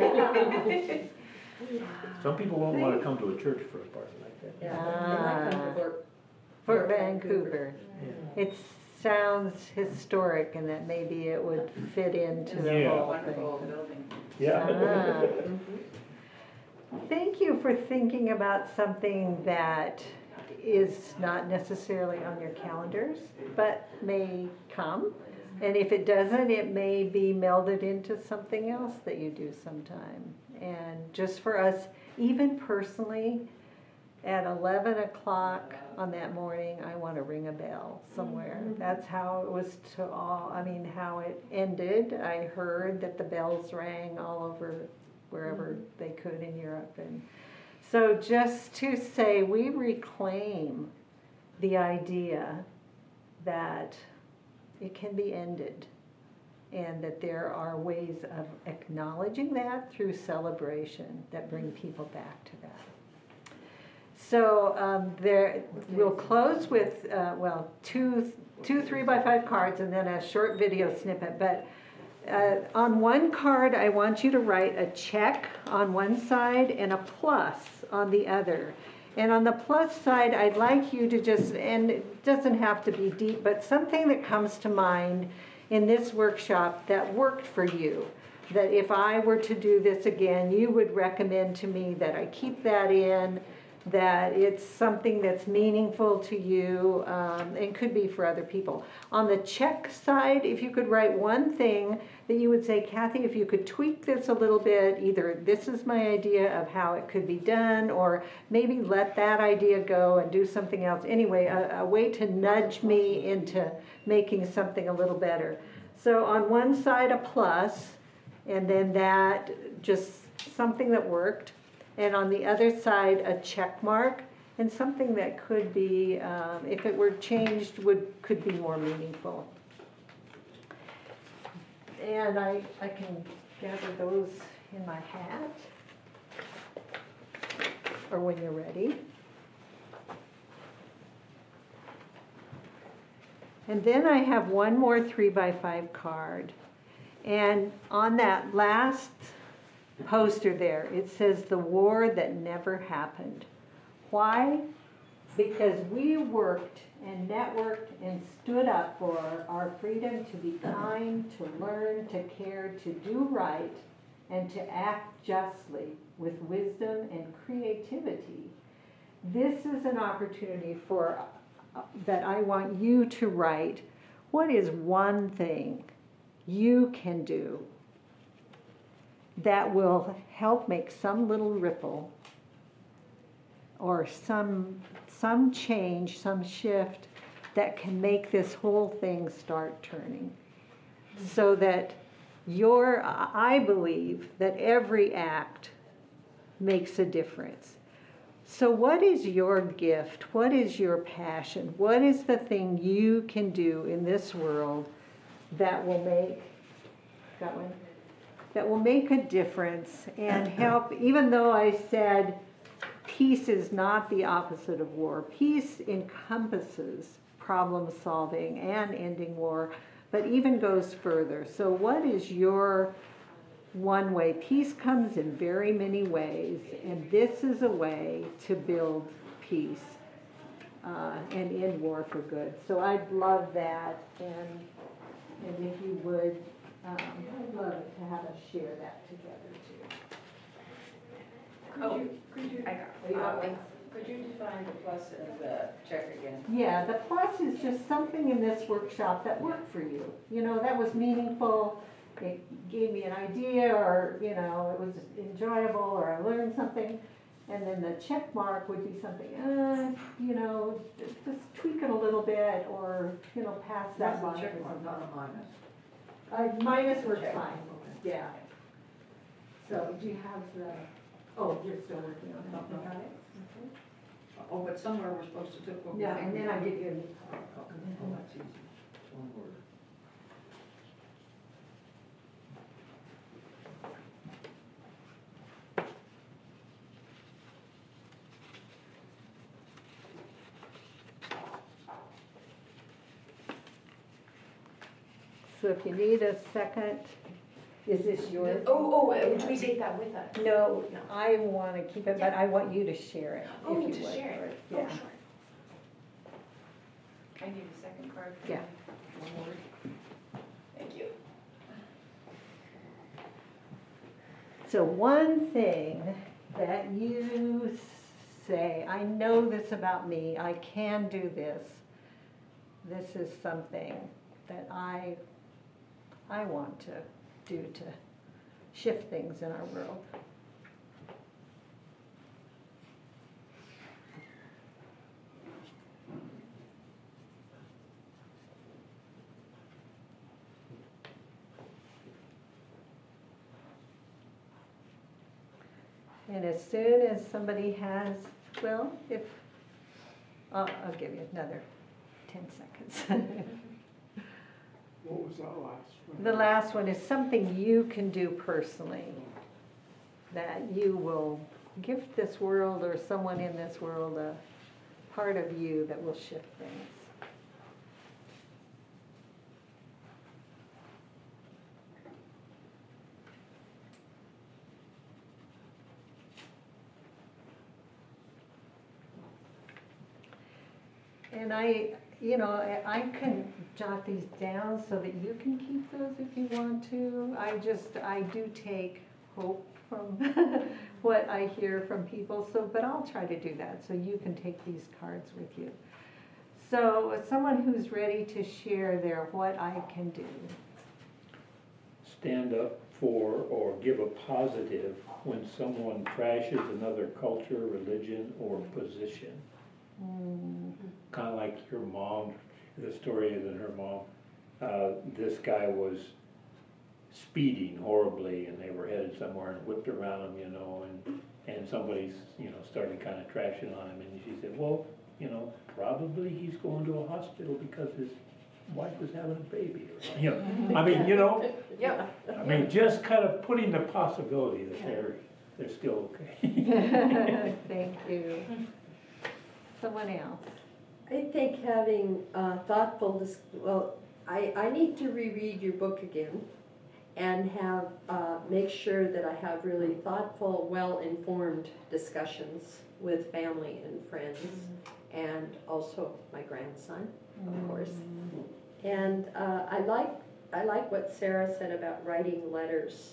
Some people won't want to come to a church for a party like that. Yeah, they might come to Fort Vancouver. It sounds historic and that maybe it would fit into the Yeah. whole Wonderful thing. building. Yeah. Thank you for thinking about something that is not necessarily on your calendars, but may come. And if it doesn't, it may be melded into something else that you do sometime. And just for us, even personally, at 11 o'clock on that morning, I want to ring a bell somewhere. That's how it was how it ended. I heard that the bells rang all over wherever they could in Europe. And so just to say, we reclaim the idea that it can be ended and that there are ways of acknowledging that through celebration that bring people back to that. So we'll close with, two 3x5 cards and then a short video snippet. But on one card, I want you to write a check on one side and a plus on the other. And on the plus side, I'd like you to just, and it doesn't have to be deep, but something that comes to mind in this workshop that worked for you. That if I were to do this again, you would recommend to me that I keep that in, that it's something that's meaningful to you, and could be for other people. On the check side, if you could write one thing that you would say, Kathy, if you could tweak this a little bit, either this is my idea of how it could be done, or maybe let that idea go and do something else. Anyway, a way to nudge me into making something a little better. So on one side, a plus, and then that, just something that worked. And on the other side, a check mark, and something that could be, if it were changed, could be more meaningful. And I can gather those in my hat, or when you're ready. And then I have one more 3x5 card. And on that last poster there, it says the war that never happened. Why? Because we worked and networked and stood up for our freedom to be kind, to learn, to care, to do right, and to act justly with wisdom and creativity. This is an opportunity that I want you to write. What is one thing you can do that will help make some little ripple or some change, some shift that can make this whole thing start turning? So that I believe that every act makes a difference. So what is your gift? What is your passion? What is the thing you can do in this world that will make a difference and help? Even though I said peace is not the opposite of war. Peace encompasses problem solving and ending war, but even goes further. So what is your one way? Peace comes in very many ways, and this is a way to build peace and end war for good. So I'd love that, and if you would, I'd love it to have us share that together too. Could you define the plus and the check again? Yeah, the plus is just something in this workshop that worked for you. You know, that was meaningful, it gave me an idea, or, you know, it was enjoyable, or I learned something. And then the check mark would be something, you know, just tweak it a little bit, or, you know, pass that That's line. a check mark, not a minus. Minus works Okay. fine, yeah. So do you have the, oh, you're still working on it, No. got it? Oh, but somewhere we're supposed to took what we Yeah, think and we then I want. give you, Oh, that's easy. It's one word. so if you need a second, is this yours? Do we take that with us? No, No. I want to keep it, but I want you to share it, Oh, if you to would. share it. Yeah. Oh, sure. I need a second card. Yeah. One word. Thank you. So one thing that you say, I know this about me, I can do this. This is something that I want to do to shift things in our world. And as soon as somebody has, well, if, I'll give you another 10 seconds. What was that last one? The last one is something you can do personally, that you will gift this world or someone in this world a part of you that will shift things. And I can jot these down so that you can keep those if you want to. I do take hope from what I hear from people, but I'll try to do that so you can take these cards with you. So someone who's ready to share their what I can do. Stand up for or give a positive when someone trashes another culture, religion, or position. Kind of like your mom, the story is in her mom. This guy was speeding horribly, and they were headed somewhere and whipped around him, and somebody's, started kind of trashing on him, and she said, well, probably he's going to a hospital because his wife was having a baby, or, Yeah. I mean, just kind of putting the possibility that they're still okay. Thank you. Someone else. I think having thoughtful, I need to reread your book again and have, make sure that I have really thoughtful, well-informed discussions with family and friends, and also my grandson, of course. And I like what Sarah said about writing letters.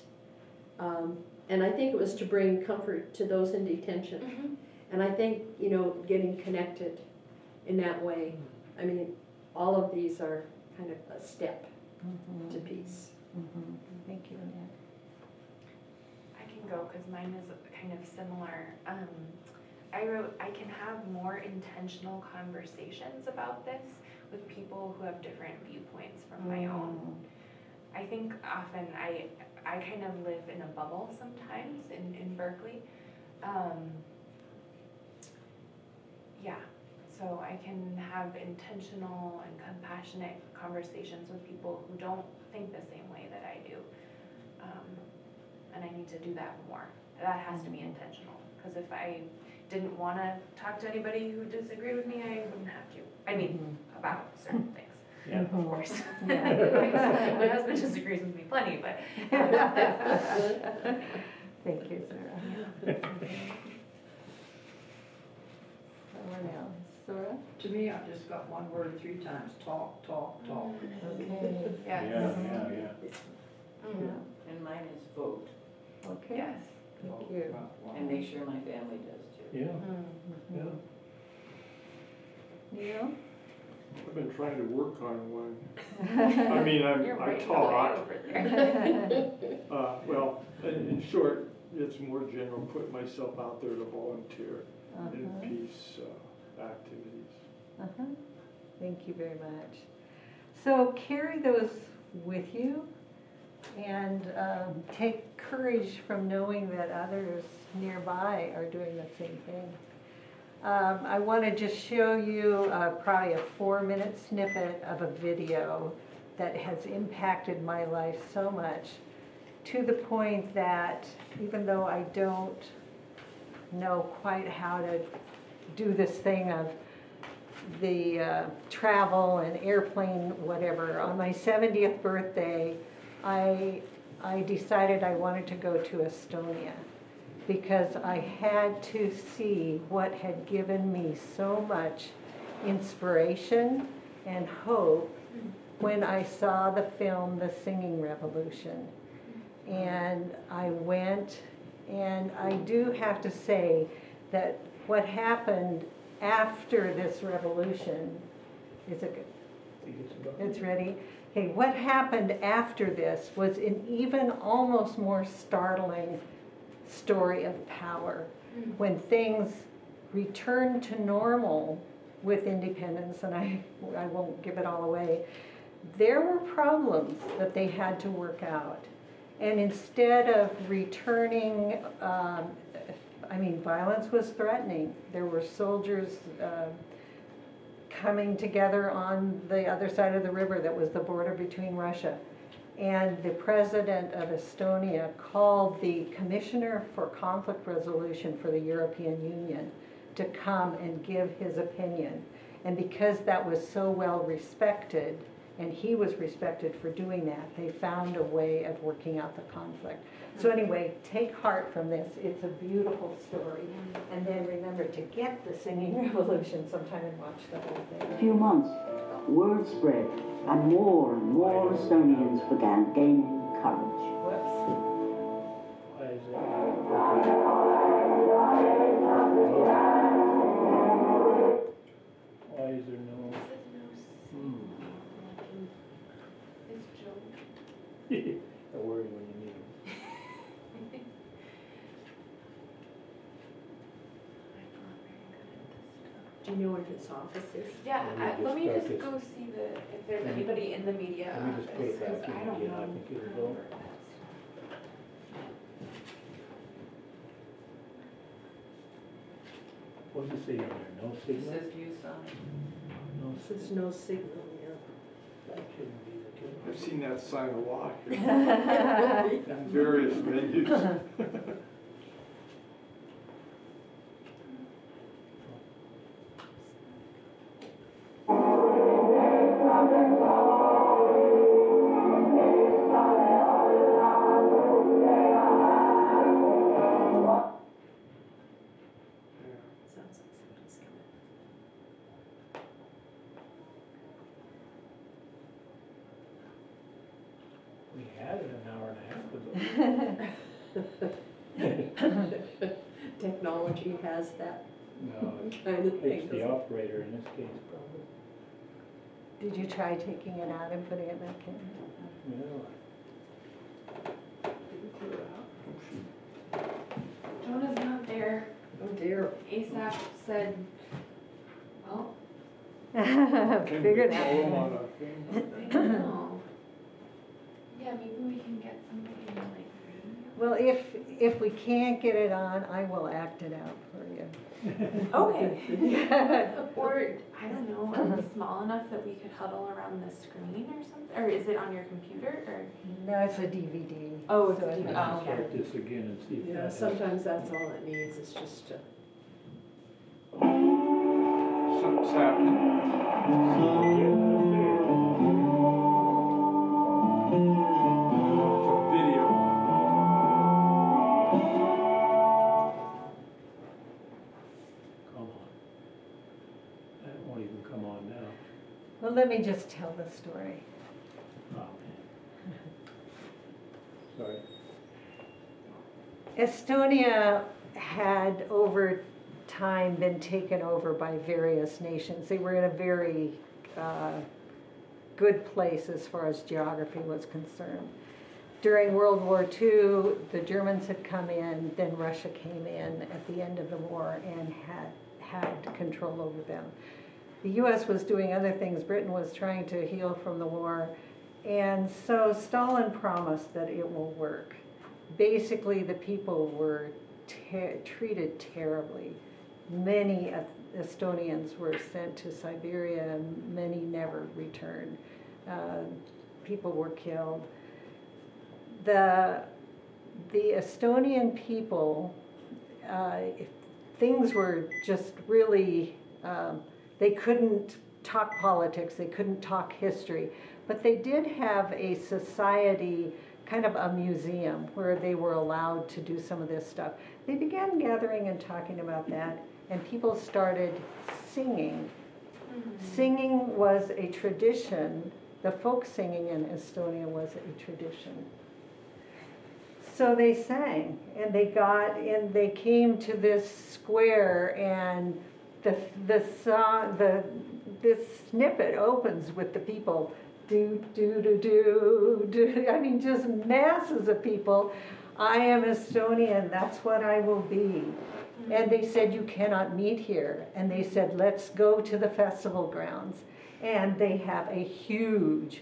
And I think it was to bring comfort to those in detention. Mm-hmm. And I think, getting connected in that way. I mean, all of these are kind of a step to peace. Thank you, Annette. I can go because mine is kind of similar. I wrote, I can have more intentional conversations about this with people who have different viewpoints from my own. I think often I kind of live in a bubble sometimes in Berkeley. So I can have intentional and compassionate conversations with people who don't think the same way that I do. And I need to do that more. That has to be intentional, because if I didn't wanna talk to anybody who disagreed with me, I wouldn't have to. I mean, about certain things, Yeah. of course. Yeah. My husband disagrees with me plenty, but. Thank you, Sarah. Someone else, Sarah? To me, I've just got one word 3 times, talk, talk, talk. Okay, Yeah, Yes. yeah. Mhm. And mine is vote, okay, Yes. thank you. and make sure my family does too. Yeah, Mhm. yeah. Neil? I've been trying to work on one. I mean, You're I right way talk, over there. well, in short, it's more general, put myself out there to volunteer in Uh-huh. peace activities. Uh-huh. Thank you very much. So carry those with you and take courage from knowing that others nearby are doing the same thing. I want to just show you probably a 4-minute snippet of a video that has impacted my life so much, to the point that even though I don't know quite how to do this thing of the travel and airplane, whatever, on my 70th birthday, I decided I wanted to go to Estonia, because I had to see what had given me so much inspiration and hope when I saw the film The Singing Revolution. And I went, and I do have to say that what happened after this revolution, is it good? It's ready? Okay, what happened after this was an even almost more startling story of power. When things returned to normal with independence, and I won't give it all away, there were problems that they had to work out. And instead of returning, violence was threatening. There were soldiers coming together on the other side of the river that was the border between Russia. And the president of Estonia called the Commissioner for Conflict Resolution for the European Union to come and give his opinion. And because that was so well respected, and he was respected for doing that, they found a way of working out the conflict. So anyway, take heart from this. It's a beautiful story. And then remember to get The Singing Revolution sometime and watch the whole A thing. few months, word spread, and more Estonians began gaining courage. Whoops. Why is that? Why is there no? It's Joe. I worry when you need them. Do you know where his office is? Yeah, Let me let me just just start go see if there's anybody in the media Let me just put it office, 'cause back in I don't again. I know. think it'll go. What does it say on there? No It signal? says view sign. No There's no signal, yeah. That shouldn't be the case. I've seen that sign a lot here in various venues. Sounds like somebody's coming. We had it an hour and a half ago. Technology has that No, kind of thing. it's the operator in this case, probably. Did you try taking it out and putting it back in? Yeah. Jonah's not there. Oh dear. ASAP said, well, Figured Can we call them out. on a thing? I don't know. Yeah, maybe we can get somebody in like. Well, if we can't get it on, I will act it out for you. Okay. Or, I don't know, are we small enough that we could huddle around the screen or something? Or is it on your computer or? No, it's a DVD. Oh, it's so a it DVD. has- Oh, okay. Start this again and see if Yeah, that helps. sometimes that's all it needs, is just to what's happening. It's a video. Come on. That won't even come on now. Well, let me just tell the story. Oh, man. Sorry. Estonia had over time been taken over by various nations. They were in a very good place as far as geography was concerned. During World War II, the Germans had come in, then Russia came in at the end of the war and had control over them. The US was doing other things. Britain was trying to heal from the war. And so Stalin promised that it will work. Basically, the people were treated terribly. Many Estonians were sent to Siberia, and many never returned. People were killed. The Estonian people, things were just really, they couldn't talk politics, they couldn't talk history, but they did have a society, kind of a museum, where they were allowed to do some of this stuff. They began gathering and talking about that, and people started singing. Singing was a tradition. The folk singing in Estonia was a tradition. So they sang, and they came to this square, and this snippet opens with the people do do do do do. I mean, just masses of people. I am Estonian. That's what I will be. And they said, you cannot meet here. And they said, let's go to the festival grounds. And they have a huge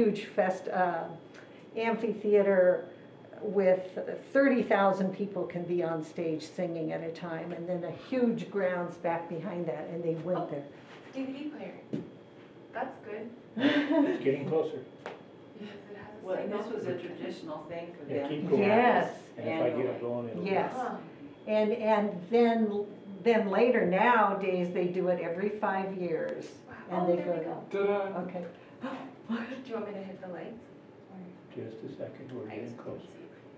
amphitheater with 30,000 people can be on stage singing at a time, and then a huge grounds back behind that, and they went there. DVD player. That's good. It's getting closer. Because it has a Well, and this signal. was a traditional thing for Yeah, them. keep going. Yes. And if I get it going, it'll. Yes. Huh. And then later, nowadays, they do it every 5 years. Wow. And Oh, they there go we go. Ta-da. Okay. Do you want me to hit the lights? Just a second, we're I getting just closer. couldn't see.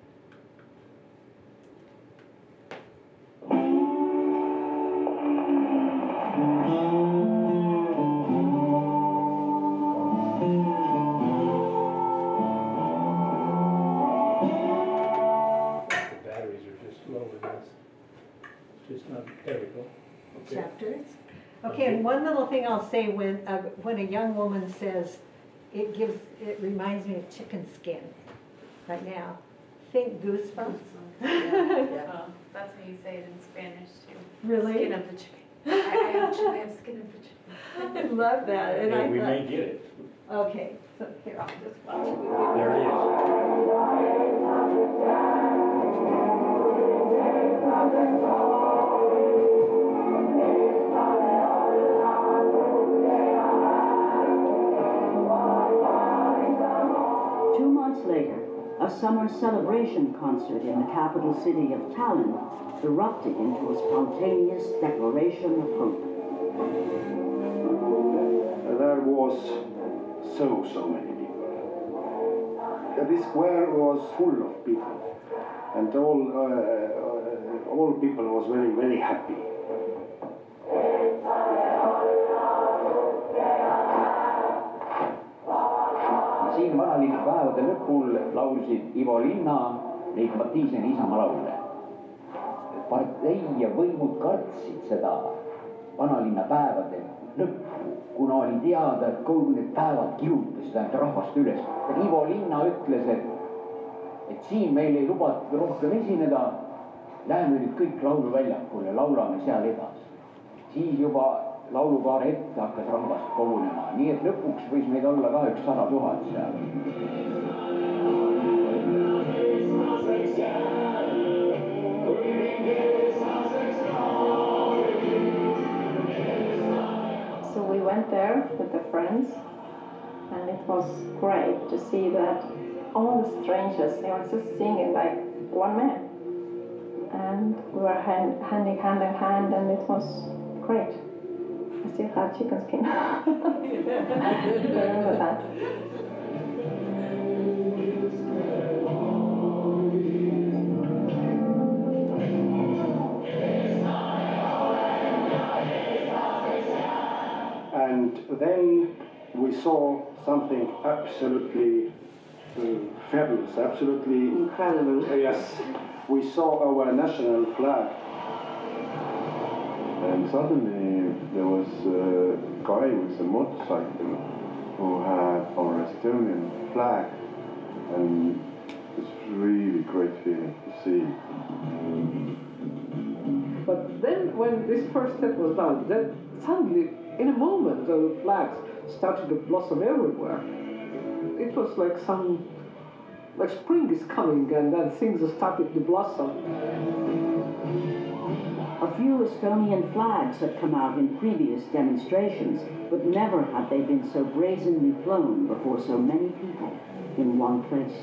The batteries are just low in this. It's just not, there we go. Okay. Chapters. Okay, and one little thing I'll say, when a young woman says, it reminds me of chicken skin right now. Think goosebumps. That's how you say it in Spanish too. Really? Skin of the chicken. I actually have skin of the chicken. I love that. And Yeah, we I may thought, get it. okay, so here, I'll just watch it. There it is. Two months later, a summer celebration concert in the capital city of Tallinn erupted into a spontaneous declaration of hope. There was so many people. The square was full of people, and all people was very happy. Siin vanalinna päevade lõpul laulsid Ivo Linna neid Matiiseni isamalaule. Partei ja võimud kartsid seda vanalinna päevade lõppu, kuna oli teada, et kogu need päevad kihutasid ainult rahvast üles. Ivo Linna ütles, et siin meil ei lubatud rohkem esineda, läheme nüüd kõik lauluväljakule ja laulame seal edasi. Siis juba laulukaare ette hakkas rahvast kogunema, nii et lõpuks võis meid olla ka 100 000 seal. So we went there with the friends, and it was great to see that all the strangers, they were just singing like one man. And we were handing hand in hand, and it was great. I still have chicken skin. Remember that. And then we saw something absolutely fabulous, absolutely Incredible. yes. We saw our national flag. And suddenly there was a guy with a motorcycle who had our Estonian flag, and it's really great feeling to see. But then when this first step was done, then suddenly, in a moment, the flags started to blossom everywhere. It was like spring is coming, and then things are starting to blossom. A few Estonian flags had come out in previous demonstrations, but never had they been so brazenly flown before so many people in one place.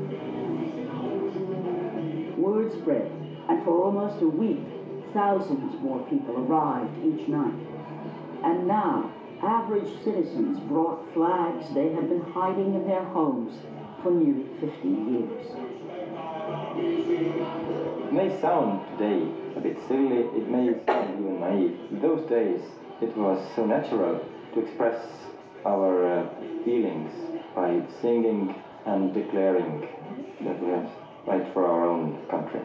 Word spread, and for almost a week, thousands more people arrived each night. And now, average citizens brought flags they had been hiding in their homes for nearly 50 years. It may sound today a bit silly, it may sound even naive. In those days, it was so natural to express our feelings by singing and declaring that we have right for our own country.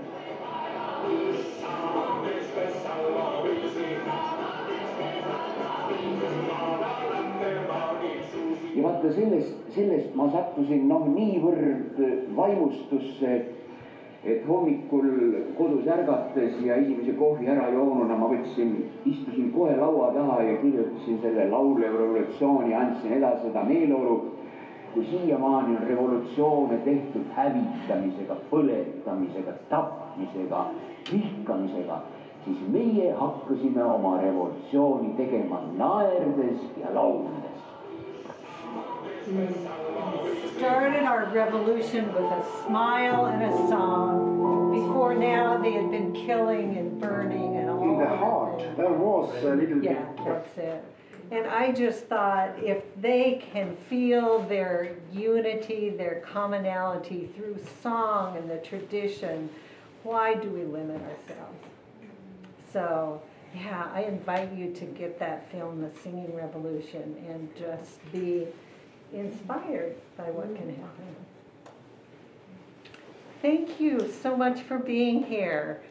ja vaata sellest ma sattusin niivõrd vaimustusse, et hommikul kodus ärgates ja esimese kohvi ära joonuna ma istusin kohe laua taha ja kirjutasin selle laulev revolutsiooni, andsin edasi seda meeleolu, kui siiamaani on revolutsioone tehtud hävitamisega, põletamisega, tapmisega, vihkamisega, siis meie hakkasime oma revolutsiooni tegema naerdes ja lauldes. Started our revolution with a smile and a song. Before now, they had been killing and burning and all. In the heart, there was a little yeah, bit. That's it. And I just thought, if they can feel their unity, their commonality through song and the tradition, why do we limit ourselves? So, yeah, I invite you to get that film, The Singing Revolution, and just be inspired by what can happen. Thank you so much for being here.